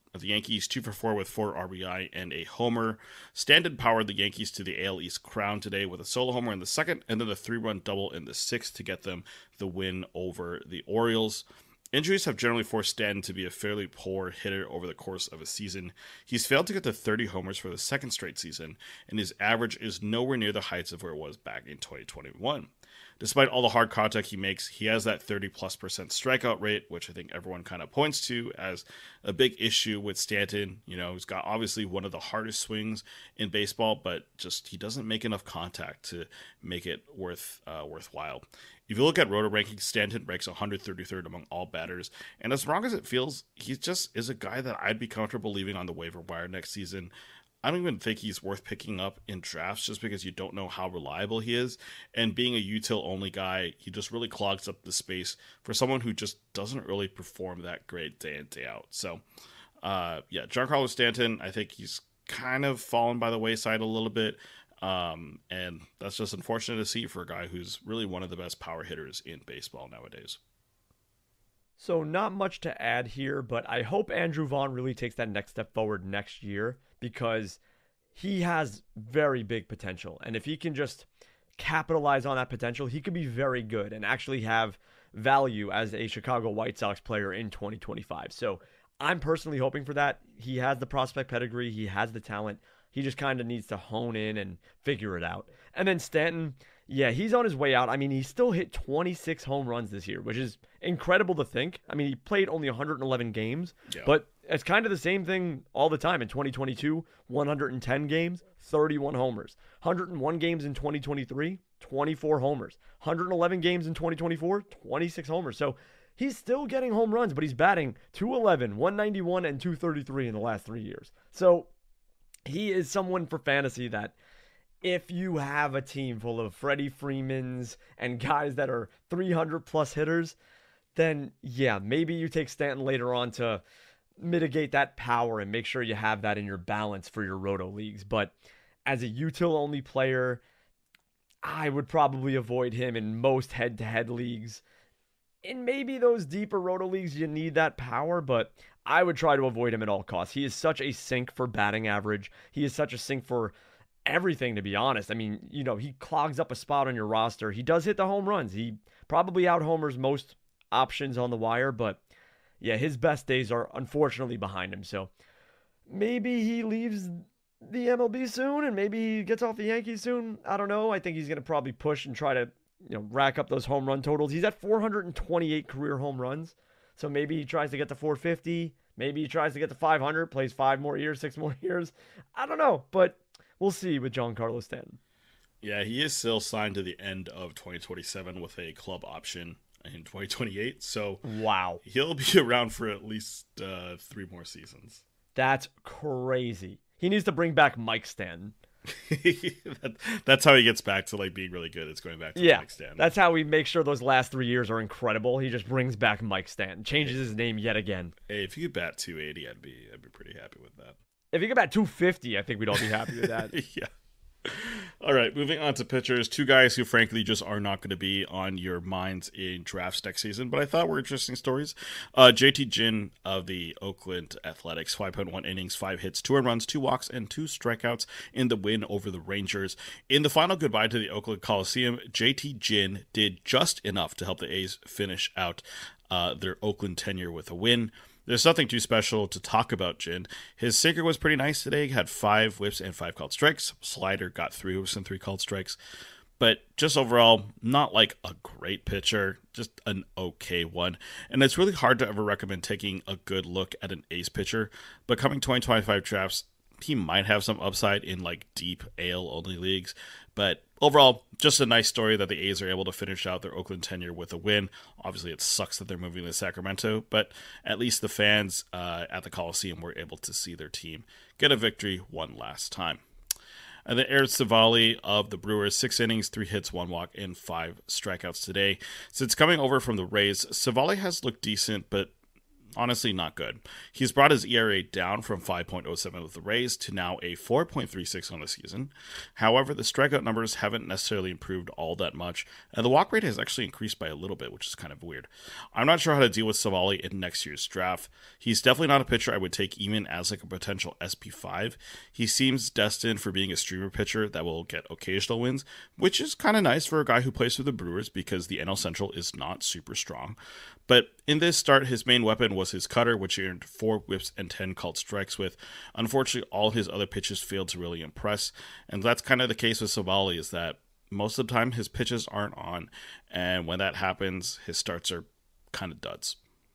of the Yankees, 2 for 4 with 4 RBI and a homer. Stanton powered the Yankees to the AL East crown today with a solo homer in the second and then a 3-run double in the sixth to get them the win over the Orioles. Injuries have generally forced Stanton to be a fairly poor hitter over the course of a season. He's failed to get to 30 homers for the second straight season, and his average is nowhere near the heights of where it was back in 2021. Despite all the hard contact he makes, he has that 30+% strikeout rate, which I think everyone kind of points to as a big issue with Stanton. You know, he's got obviously one of the hardest swings in baseball, but just he doesn't make enough contact to make it worthwhile. If you look at Roto rankings, Stanton ranks 133rd among all batters, and as wrong as it feels, he just is a guy that I'd be comfortable leaving on the waiver wire next season. I don't even think he's worth picking up in drafts just because you don't know how reliable he is. And being a util-only guy, he just really clogs up the space for someone who just doesn't really perform that great day in, day out. So, Giancarlo Stanton, I think he's kind of fallen by the wayside a little bit. And that's just unfortunate to see for a guy who's really one of the best power hitters in baseball nowadays. So not much to add here, but I hope Andrew Vaughn really takes that next step forward next year because he has very big potential. And if he can just capitalize on that potential, he could be very good and actually have value as a Chicago White Sox player in 2025. So I'm personally hoping for that. He has the prospect pedigree. He has the talent. He just kind of needs to hone in and figure it out. And then Stanton, yeah, he's on his way out. I mean, he still hit 26 home runs this year, which is incredible to think. I mean, he played only 111 games, but it's kind of the same thing all the time. In 2022, 110 games, 31 homers. 101 games in 2023, 24 homers. 111 games in 2024, 26 homers. So he's still getting home runs, but he's batting 211, 191, and 233 in the last 3 years. So he is someone for fantasy that if you have a team full of Freddie Freemans and guys that are 300 plus hitters, then yeah, maybe you take Stanton later on to mitigate that power and make sure you have that in your balance for your Roto leagues. But as a util only player, I would probably avoid him in most head-to-head leagues. In maybe those deeper Roto leagues, you need that power, but I would try to avoid him at all costs. He is such a sink for batting average. He is such a sink for everything, to be honest. I mean, you know, he clogs up a spot on your roster. He does hit the home runs. He probably out-homers most options on the wire, but yeah, his best days are unfortunately behind him. So maybe he leaves the MLB soon and maybe he gets off the Yankees soon. I don't know. I think he's going to probably push and try to, rack up those home run totals. He's at 428 career home runs. So maybe he tries to get to 450. Maybe he tries to get to 500, plays 5 more years, 6 more years. I don't know, but we'll see with Giancarlo Stanton. Yeah, he is still signed to the end of 2027 with a club option in 2028. So wow, he'll be around for at least 3 more seasons. That's crazy. He needs to bring back Mike Stanton. That's how he gets back to being really good. It's going back to Mike Stanton. That's how we make sure those last 3 years are incredible. He just brings back Mike Stanton, changes his name yet again. Hey, if you could bat 280, I'd be pretty happy with that. If you could bat 250, I think we'd all be happy with that. Yeah. All right, moving on to pitchers. 2 guys who, frankly, just are not going to be on your minds in drafts next season, but I thought were interesting stories. JT Ginn of the Oakland Athletics, 5.1 innings, 5 hits, 2 earned runs, 2 walks, and 2 strikeouts in the win over the Rangers. In the final goodbye to the Oakland Coliseum, JT Ginn did just enough to help the A's finish out their Oakland tenure with a win. There's nothing too special to talk about Ginn. His sinker was pretty nice today. He had 5 whips and 5 called strikes. Slider got 3 whips and 3 called strikes. But just overall, not like a great pitcher, just an okay one. And it's really hard to ever recommend taking a good look at an A's pitcher. But coming 2025 drafts, he might have some upside in deep AL-only leagues. But overall, just a nice story that the A's are able to finish out their Oakland tenure with a win. Obviously, it sucks that they're moving to Sacramento, but at least the fans at the Coliseum were able to see their team get a victory one last time. And then Aaron Civale of the Brewers, 6 innings, 3 hits, 1 walk, and 5 strikeouts today. Since coming over from the Rays, Civale has looked decent, but honestly not good. He's brought his ERA down from 5.07 with the Rays to now a 4.36 on the season. However, the strikeout numbers haven't necessarily improved all that much, and the walk rate has actually increased by a little bit, which is kind of weird. I'm not sure how to deal with Civale in next year's draft. He's definitely not a pitcher I would take even as like a potential SP5. He seems destined for being a streamer pitcher that will get occasional wins, which is kind of nice for a guy who plays for the Brewers because the NL Central is not super strong. But in this start, his main weapon was his cutter, which he earned 4 whips and 10 called strikes with. Unfortunately, all his other pitches failed to really impress, and that's kind of the case with Civale, is that most of the time his pitches aren't on, and when that happens, his starts are kind of duds.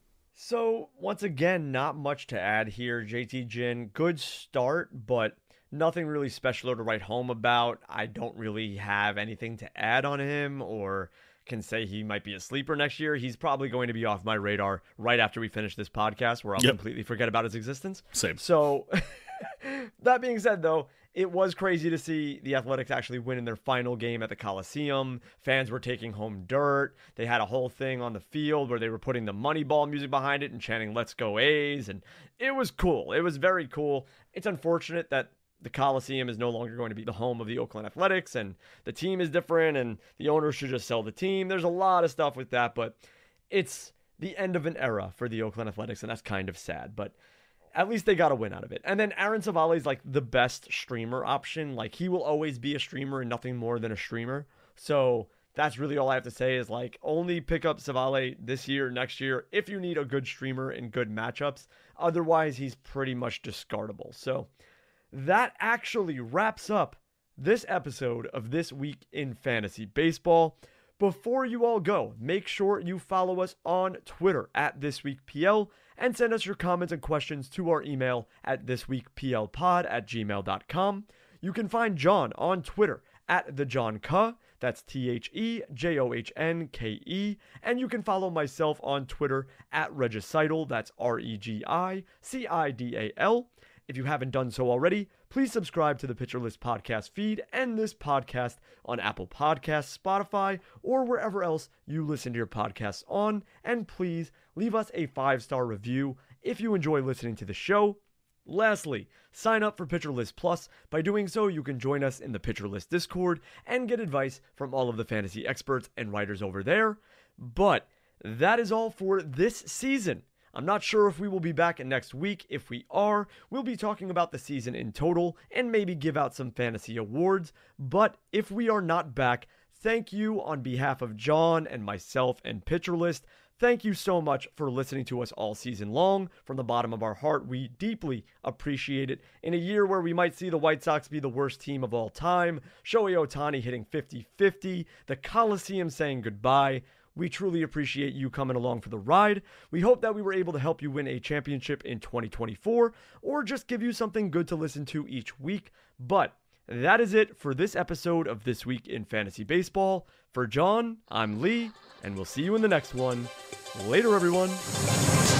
So, once again, not much to add here, JT Ginn. Good start, but nothing really special to write home about. I don't really have anything to add on him or can say he might be a sleeper next year. He's probably going to be off my radar right after we finish this podcast, where I'll completely forget about his existence. Same. So, that being said, though, it was crazy to see the Athletics actually win in their final game at the Coliseum. Fans were taking home dirt. They had a whole thing on the field where they were putting the Moneyball music behind it and chanting, "Let's go A's." And it was cool. It was very cool. It's unfortunate that the Coliseum is no longer going to be the home of the Oakland Athletics, and the team is different, and the owner should just sell the team. There's a lot of stuff with that, but it's the end of an era for the Oakland Athletics, and that's kind of sad. But at least they got a win out of it. And then Aaron Civale is like the best streamer option. Like, he will always be a streamer and nothing more than a streamer. So that's really all I have to say is, like, only pick up Civale this year, next year, if you need a good streamer in good matchups. Otherwise, he's pretty much discardable. So that actually wraps up this episode of This Week in Fantasy Baseball. Before you all go, make sure you follow us on Twitter at ThisWeekPL and send us your comments and questions to our email at thisweekplpod@gmail.com. You can find John on Twitter at TheJohnKuh, that's TheJohnKe, and you can follow myself on Twitter at Regicidal, that's REGICIDAL. If you haven't done so already, please subscribe to the Pitcher List podcast feed and this podcast on Apple Podcasts, Spotify, or wherever else you listen to your podcasts on. And please leave us a 5-star review if you enjoy listening to the show. Lastly, sign up for Pitcher List Plus. By doing so, you can join us in the Pitcher List Discord and get advice from all of the fantasy experts and writers over there. But that is all for this season. I'm not sure if we will be back next week. If we are, we'll be talking about the season in total and maybe give out some fantasy awards. But if we are not back, thank you on behalf of John and myself and Pitcher List. Thank you so much for listening to us all season long. From the bottom of our heart, we deeply appreciate it. In a year where we might see the White Sox be the worst team of all time, Shohei Ohtani hitting 50-50, the Coliseum saying goodbye, we truly appreciate you coming along for the ride. We hope that we were able to help you win a championship in 2024, or just give you something good to listen to each week. But that is it for this episode of This Week in Fantasy Baseball. For John, I'm Lee, and we'll see you in the next one. Later, everyone.